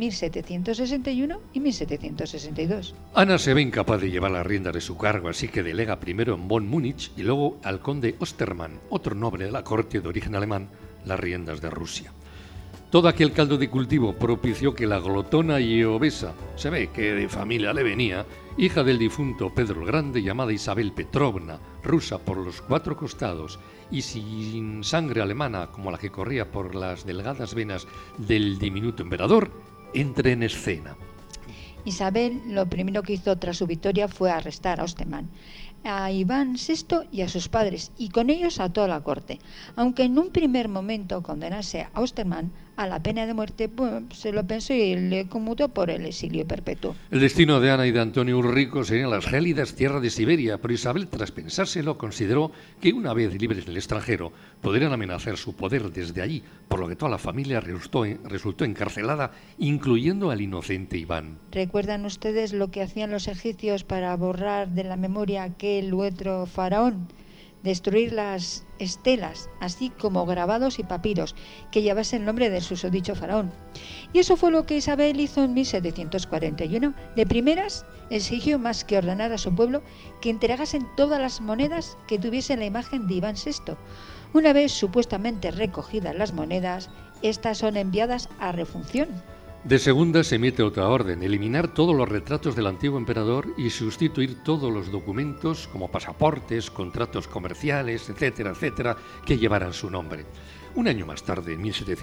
1761 y 1762. Ana se ve incapaz de llevar la rienda de su cargo, así que delega primero en von Múnich y luego al conde Ostermann, otro noble de la corte de origen alemán, las riendas de Rusia. Todo aquel caldo de cultivo propició que la glotona y obesa, se ve que de familia le venía, hija del difunto Pedro el Grande, llamada Isabel Petrovna, rusa por los 4 costados y sin sangre alemana como la que corría por las delgadas venas del diminuto emperador, entre en escena. Isabel lo primero que hizo tras su victoria fue arrestar a Ostermann, a Iván VI y a sus padres, y con ellos a toda la corte. Aunque en un primer momento condenase a Ostermann a la pena de muerte, pues, se lo pensó y le conmutó por el exilio perpetuo. El destino de Ana y de Antonio Ulrico serían las gélidas tierras de Siberia, pero Isabel, tras pensárselo, consideró que una vez libres en el extranjero, podrían amenazar su poder desde allí, por lo que toda la familia resultó encarcelada, incluyendo al inocente Iván. ¿Recuerdan ustedes lo que hacían los egipcios para borrar de la memoria aquel otro faraón? Destruir las estelas, así como grabados y papiros, que llevasen el nombre del susodicho faraón. Y eso fue lo que Isabel hizo en 1741. De primeras, exigió más que ordenar a su pueblo que entregasen todas las monedas que tuviesen la imagen de Iván VI. Una vez supuestamente recogidas las monedas, estas son enviadas a refunción. De segunda se emite otra orden, eliminar todos los retratos del antiguo emperador y sustituir todos los documentos como pasaportes, contratos comerciales, etcétera, etcétera, que llevaran su nombre. Un año más tarde, en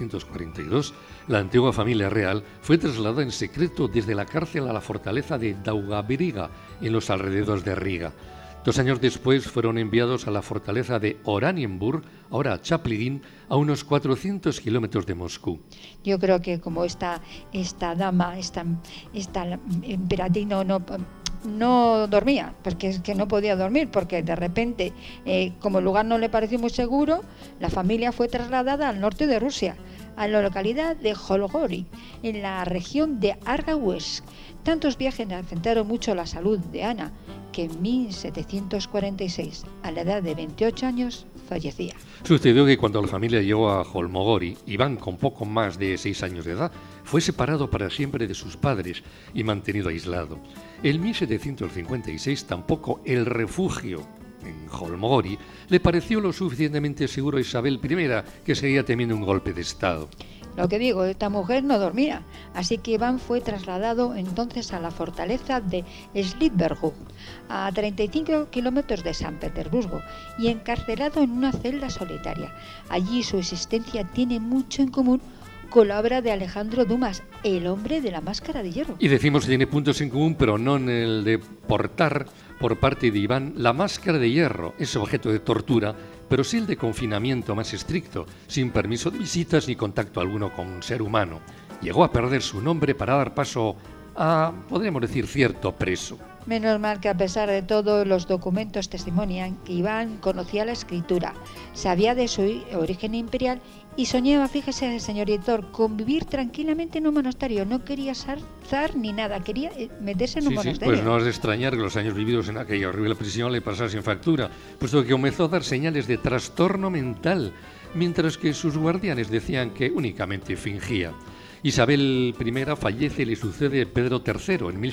1742, la antigua familia real fue trasladada en secreto desde la cárcel a la fortaleza de Daugaviriga, en los alrededores de Riga. 2 años después fueron enviados a la fortaleza de Oranienburg, ahora Chaplygin, a unos 400 kilómetros de Moscú. Yo creo que como esta dama, esta emperatriz no dormía, porque es que no podía dormir, porque de repente, como el lugar no le pareció muy seguro, la familia fue trasladada al norte de Rusia, a la localidad de Holgori, en la región de Argaüesk. Tantos viajes afectaron mucho la salud de Ana, que en 1746, a la edad de 28 años, fallecía. Sucedió que cuando la familia llegó a Holmogori, Iván, con poco más de 6 años de edad, fue separado para siempre de sus padres y mantenido aislado. En 1756 tampoco el refugio en Holmogori le pareció lo suficientemente seguro a Isabel I, que seguía temiendo un golpe de Estado. Lo que digo, esta mujer no dormía, así que Iván fue trasladado entonces a la fortaleza de Slitberg, a 35 kilómetros de San Petersburgo, y encarcelado en una celda solitaria. Allí su existencia tiene mucho en común con la obra de Alejandro Dumas, El hombre de la máscara de hierro. Y decimos que tiene puntos en común, pero no en el de portar por parte de Iván la máscara de hierro, es objeto de tortura, pero sí el de confinamiento más estricto, sin permiso de visitas ni contacto alguno con un ser humano. Llegó a perder su nombre para dar paso a, podríamos decir, cierto preso. Menos mal que a pesar de todo los documentos testimonian que Iván conocía la escritura, sabía de su origen imperial y soñaba, fíjese señor editor, con vivir tranquilamente en un monasterio. No quería ser zar ni nada, quería meterse en un monasterio. Pues no es de extrañar que los años vividos en aquella horrible prisión le pasasen factura, puesto que comenzó a dar señales de trastorno mental, mientras que sus guardianes decían que únicamente fingía. Isabel I fallece y le sucede Pedro III en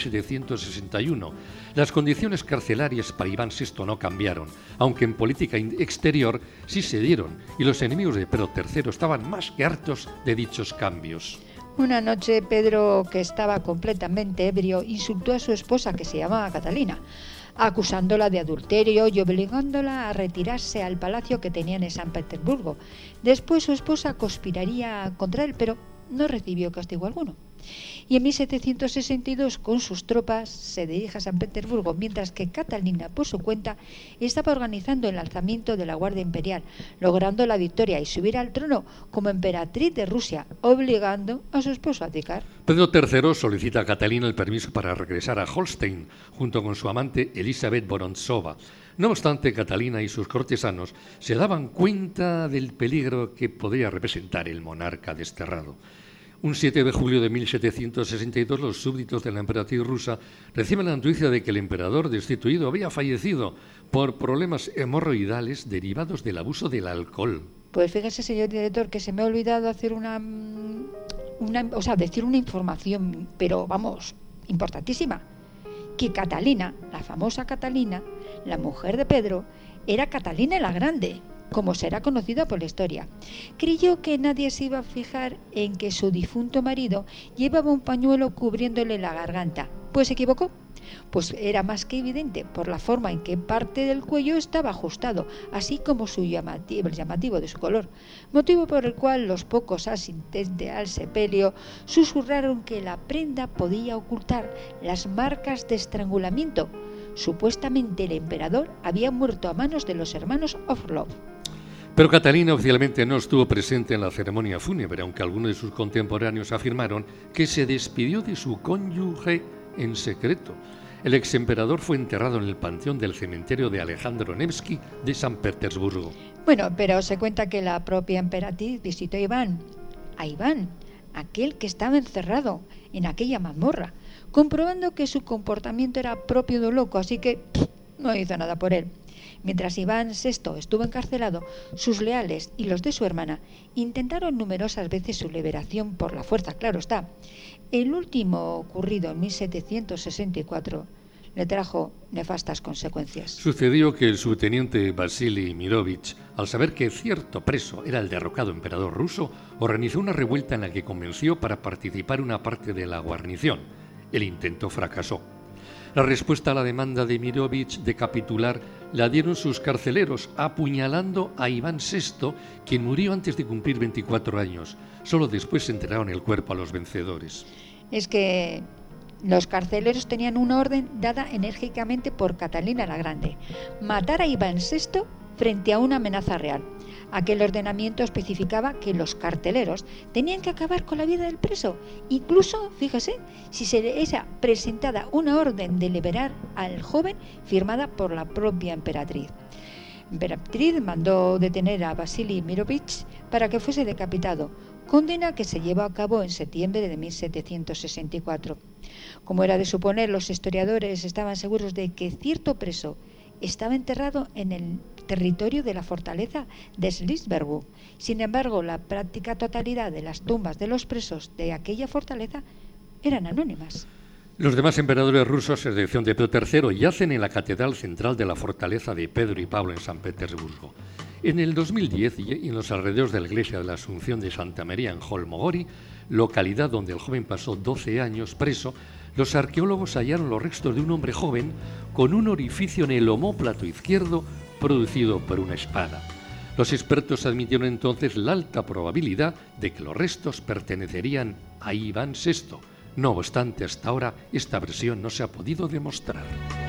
1761. Las condiciones carcelarias para Iván VI no cambiaron, aunque en política exterior sí se dieron, y los enemigos de Pedro III estaban más que hartos de dichos cambios. Una noche Pedro, que estaba completamente ebrio, insultó a su esposa, que se llamaba Catalina, acusándola de adulterio y obligándola a retirarse al palacio que tenían en San Petersburgo. Después su esposa conspiraría contra él, pero no recibió castigo alguno. Y en 1762, con sus tropas, se dirige a San Petersburgo, mientras que Catalina, por su cuenta, estaba organizando el alzamiento de la Guardia Imperial, logrando la victoria y subir al trono como emperatriz de Rusia, obligando a su esposo a abdicar. Pedro III solicita a Catalina el permiso para regresar a Holstein, junto con su amante Elizabeth Vorontsova. No obstante, Catalina y sus cortesanos se daban cuenta del peligro que podría representar el monarca desterrado. Un 7 de julio de 1762, los súbditos de la emperatriz rusa reciben la noticia de que el emperador destituido había fallecido por problemas hemorroidales derivados del abuso del alcohol. Pues fíjese, señor director, que se me ha olvidado hacer decir una información, pero vamos, importantísima. Que Catalina, la famosa Catalina, la mujer de Pedro, era Catalina la Grande, como será conocida por la historia. Creyó que nadie se iba a fijar en que su difunto marido llevaba un pañuelo cubriéndole la garganta. Pues se equivocó. Pues era más que evidente por la forma en que parte del cuello estaba ajustado, así como el llamativo de su color, motivo por el cual los pocos asistentes al sepelio susurraron que la prenda podía ocultar las marcas de estrangulamiento. Supuestamente el emperador había muerto a manos de los hermanos Orlov. Pero Catalina oficialmente no estuvo presente en la ceremonia fúnebre, aunque algunos de sus contemporáneos afirmaron que se despidió de su cónyuge en secreto. El exemperador fue enterrado en el panteón del cementerio de Alejandro Nevsky de San Petersburgo. Bueno, pero se cuenta que la propia emperatriz visitó a Iván, aquel que estaba encerrado en aquella mazmorra, comprobando que su comportamiento era propio de un loco, así que no hizo nada por él. Mientras Iván VI estuvo encarcelado, sus leales y los de su hermana intentaron numerosas veces su liberación por la fuerza, claro está. El último, ocurrido en 1764, le trajo nefastas consecuencias. Sucedió que el subteniente Vasily Mirovich, al saber que cierto preso era el derrocado emperador ruso, organizó una revuelta en la que convenció para participar una parte de la guarnición. El intento fracasó. La respuesta a la demanda de Mirovich de capitular la dieron sus carceleros, apuñalando a Iván VI, quien murió antes de cumplir 24 años. Solo después entregaron el cuerpo a los vencedores. Es que los carceleros tenían una orden dada enérgicamente por Catalina la Grande: matar a Iván VI frente a una amenaza real. Aquel ordenamiento especificaba que los carceleros tenían que acabar con la vida del preso, incluso, fíjese, si se le era presentada una orden de liberar al joven firmada por la propia emperatriz. La emperatriz mandó detener a Vasily Mirovich para que fuese decapitado, condena que se llevó a cabo en septiembre de 1764. Como era de suponer, los historiadores estaban seguros de que cierto preso estaba enterrado en el territorio de la fortaleza de Slisberg. Sin embargo, la práctica totalidad de las tumbas de los presos de aquella fortaleza eran anónimas. Los demás emperadores rusos, a excepción de Pedro III, yacen en la catedral central de la fortaleza de Pedro y Pablo en San Petersburgo. En el 2010, y en los alrededores de la iglesia de la Asunción de Santa María en Holmogori, localidad donde el joven pasó 12 años preso, los arqueólogos hallaron los restos de un hombre joven con un orificio en el omóplato izquierdo producido por una espada. Los expertos admitieron entonces la alta probabilidad de que los restos pertenecerían a Iván VI. No obstante, hasta ahora esta versión no se ha podido demostrar.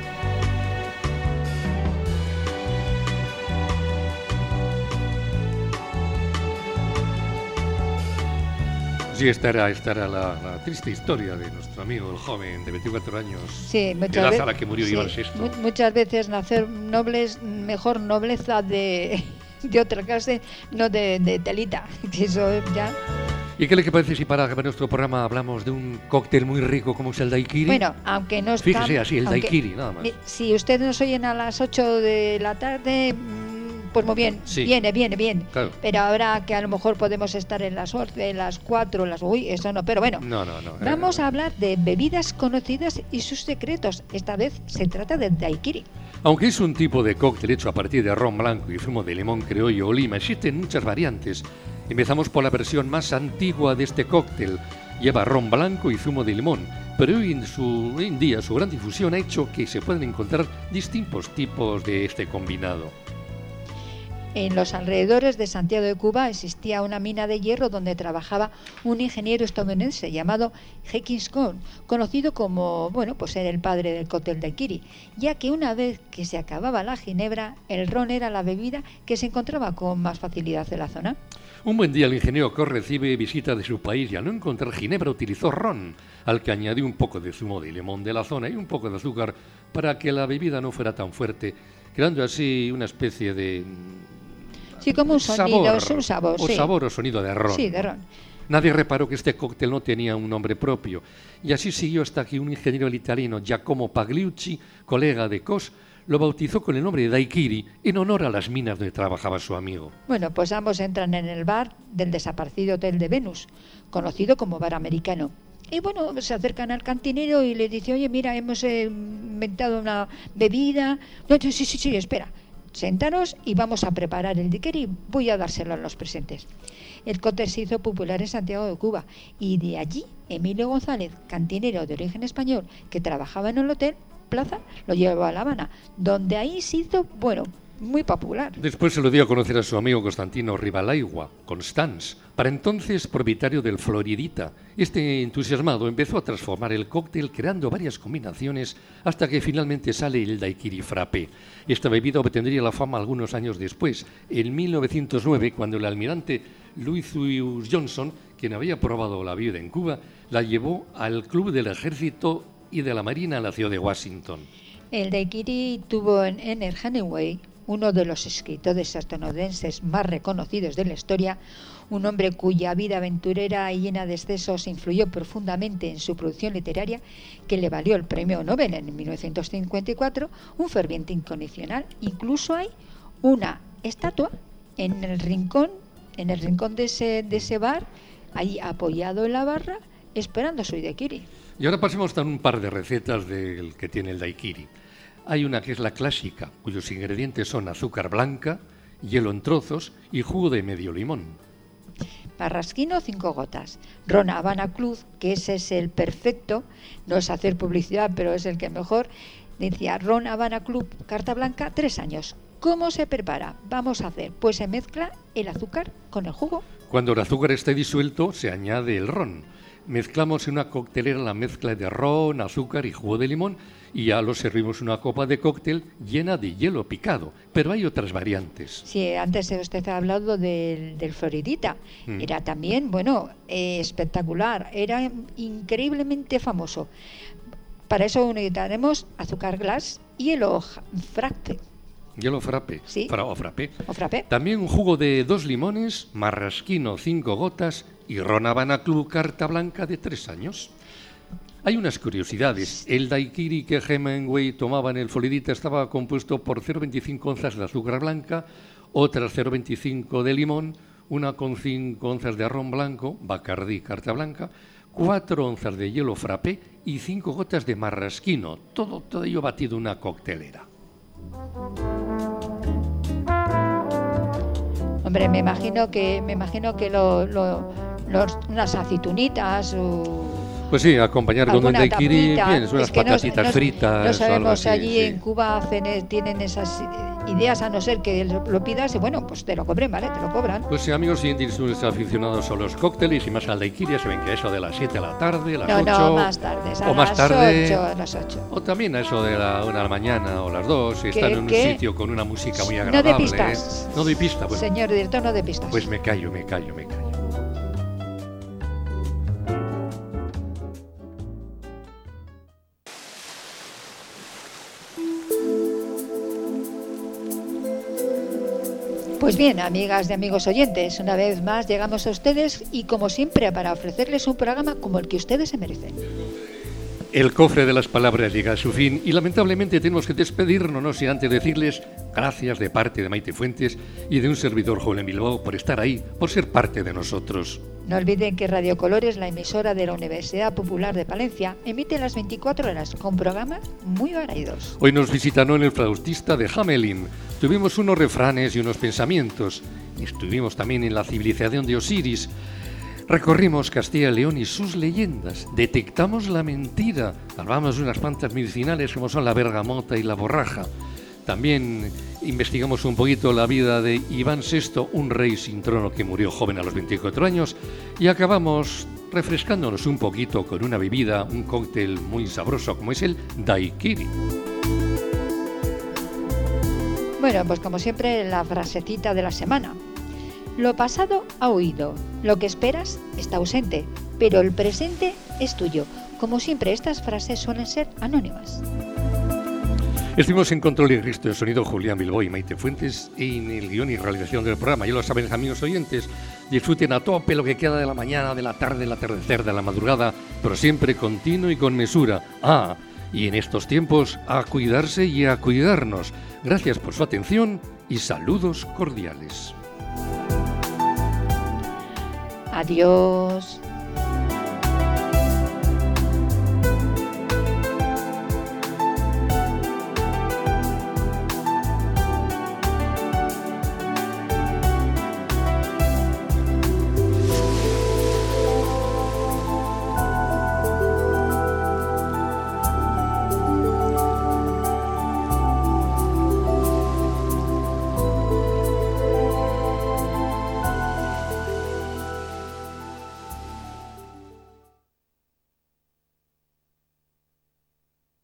Sí, esta era la triste historia de nuestro amigo, el joven de 24 años, sí, de la sala que murió Iván VI. Muchas veces nacer nobles, mejor nobleza de otra clase, no de telita. Eso ya... ¿Y qué le parece si para nuestro programa hablamos de un cóctel muy rico como es el daiquiri? Bueno, aunque no está... Fíjese así, el daiquiri, nada más. Si ustedes nos oyen a las 8 de la tarde... Pues muy bien, sí. Viene. Claro. Pero ahora que a lo mejor podemos estar en las 11, en las 4, eso no, pero bueno. No. Vamos a hablar de bebidas conocidas y sus secretos. Esta vez se trata de daiquiri. Aunque es un tipo de cóctel hecho a partir de ron blanco y zumo de limón criollo o lima, existen muchas variantes. Empezamos por la versión más antigua de este cóctel. Lleva ron blanco y zumo de limón, pero hoy en día su gran difusión ha hecho que se puedan encontrar distintos tipos de este combinado. En los alrededores de Santiago de Cuba existía una mina de hierro donde trabajaba un ingeniero estadounidense llamado Jenkins Cohn, conocido como, pues era el padre del cóctel daiquiri, ya que una vez que se acababa la ginebra, el ron era la bebida que se encontraba con más facilidad en la zona. Un buen día el ingeniero Cohn recibe visita de su país y al no encontrar ginebra utilizó ron, al que añadió un poco de zumo de limón de la zona y un poco de azúcar para que la bebida no fuera tan fuerte, creando así una especie de... Sí, como un sonido, un sabor. O sabor o sonido de ron. Sí, de ron. Nadie reparó que este cóctel no tenía un nombre propio. Y así siguió hasta que un ingeniero italiano, Giacomo Pagliucci, colega de Cos, lo bautizó con el nombre de daiquiri en honor a las minas donde trabajaba su amigo. Bueno, pues ambos entran en el bar del desaparecido Hotel de Venus, conocido como bar americano. Y bueno, se acercan al cantinero y le dice, oye, mira, hemos inventado una bebida. No, sí, espera. Sentaros y vamos a preparar el daiquiri. Voy a dárselo a los presentes. El cóctel se hizo popular en Santiago de Cuba y de allí Emilio González, cantinero de origen español que trabajaba en el Hotel Plaza, lo llevó a La Habana, donde ahí se hizo, bueno, muy popular. Después se lo dio a conocer a su amigo Constantino Rivalaigua, Constans, para entonces propietario del Floridita. Este entusiasmado empezó a transformar el cóctel creando varias combinaciones hasta que finalmente sale el daiquiri frappé. Esta bebida obtendría la fama algunos años después, en 1909, cuando el almirante Lucius Johnson, quien había probado la bebida en Cuba, la llevó al Club del Ejército y de la Marina en la ciudad de Washington. El daiquiri tuvo en Ernest Hemingway, uno de los escritores estadounidenses más reconocidos de la historia, un hombre cuya vida aventurera y llena de excesos influyó profundamente en su producción literaria, que le valió el premio Nobel en 1954, un ferviente incondicional. Incluso hay una estatua en el rincón de ese bar, ahí apoyado en la barra, esperando su daiquiri. Y ahora pasemos a un par de recetas del que tiene el daiquiri. Hay una que es la clásica, cuyos ingredientes son azúcar blanca, hielo en trozos y jugo de medio limón. Marrasquino 5 gotas. Ron Havana Club, que ese es el perfecto, no es hacer publicidad, pero es el que mejor. Decía Ron Havana Club, carta blanca, 3 años. ¿Cómo se prepara? Vamos a hacer, pues se mezcla el azúcar con el jugo. Cuando el azúcar esté disuelto, se añade el ron. Mezclamos en una coctelera la mezcla de ron, azúcar y jugo de limón y ya lo servimos en una copa de cóctel llena de hielo picado. Pero hay otras variantes. Sí, antes usted ha hablado del Floridita. Era también, bueno, espectacular. Era increíblemente famoso. Para eso necesitaremos azúcar glass y hielo frappe. Hielo frappé. Sí. O frappé. O frappé. También un jugo de 2 limones, marrasquino 5 gotas y ron Havana Club carta blanca de 3 años. Hay unas curiosidades. El daiquiri que Hemingway tomaba en el Floridita estaba compuesto por 0,25 onzas de azúcar blanca, otras 0,25 de limón, 1,5 onzas de ron blanco, Bacardí carta blanca, 4 onzas de hielo frappé y 5 gotas de marrasquino. Todo ello batido en una coctelera. Hombre, me imagino que unas aceitunitas o... Pues sí, acompañar con un daiquiri, tapita. bien, unas patatitas fritas. No sabemos, o algo así, allí sí. en Cuba tienen esas ideas, a no ser que lo pidas y bueno, pues te lo cobren, ¿vale? Te lo cobran. Pues sí, amigos, si son aficionados a los cócteles y más al daiquiri, se ven que a eso de las 7 de la tarde, las 8... No, más tarde, o más tarde, a las 8. O también a eso de la 1 de la mañana o las 2, si están en un sitio con una música muy agradable. No de pistas. No doy pista. Pues, señor director, no de pistas. Pues me callo. Pues bien, amigas y amigos oyentes, una vez más llegamos a ustedes y como siempre para ofrecerles un programa como el que ustedes se merecen. El cofre de las palabras llega a su fin y lamentablemente tenemos que despedirnos, no sin antes decirles gracias de parte de Maite Fuentes y de un servidor, Julián Bilbao, por estar ahí, por ser parte de nosotros. No olviden que Radio Colores, la emisora de la Universidad Popular de Palencia, emite las 24 horas con programas muy variados. Hoy nos visitaron en el Flautista de Hamelin. Tuvimos unos refranes y unos pensamientos. Y estuvimos también en la civilización de Osiris. Recorrimos Castilla y León y sus leyendas. Detectamos la mentira. Hablamos de unas plantas medicinales como son la bergamota y la borraja. También investigamos un poquito la vida de Iván VI, un rey sin trono que murió joven a los 24 años, y acabamos refrescándonos un poquito con una bebida, un cóctel muy sabroso como es el daiquiri. Bueno, pues como siempre la frasecita de la semana. Lo pasado ha huido, lo que esperas está ausente, pero el presente es tuyo. Como siempre, estas frases suelen ser anónimas. Estuvimos en control y registro de sonido Julián Bilbao y Maite Fuentes y en el guión y realización del programa. Ya lo saben, amigos oyentes, disfruten a tope lo que queda de la mañana, de la tarde, del atardecer, de la madrugada, pero siempre continuo y con mesura. Y en estos tiempos, a cuidarse y a cuidarnos. Gracias por su atención y saludos cordiales. Adiós.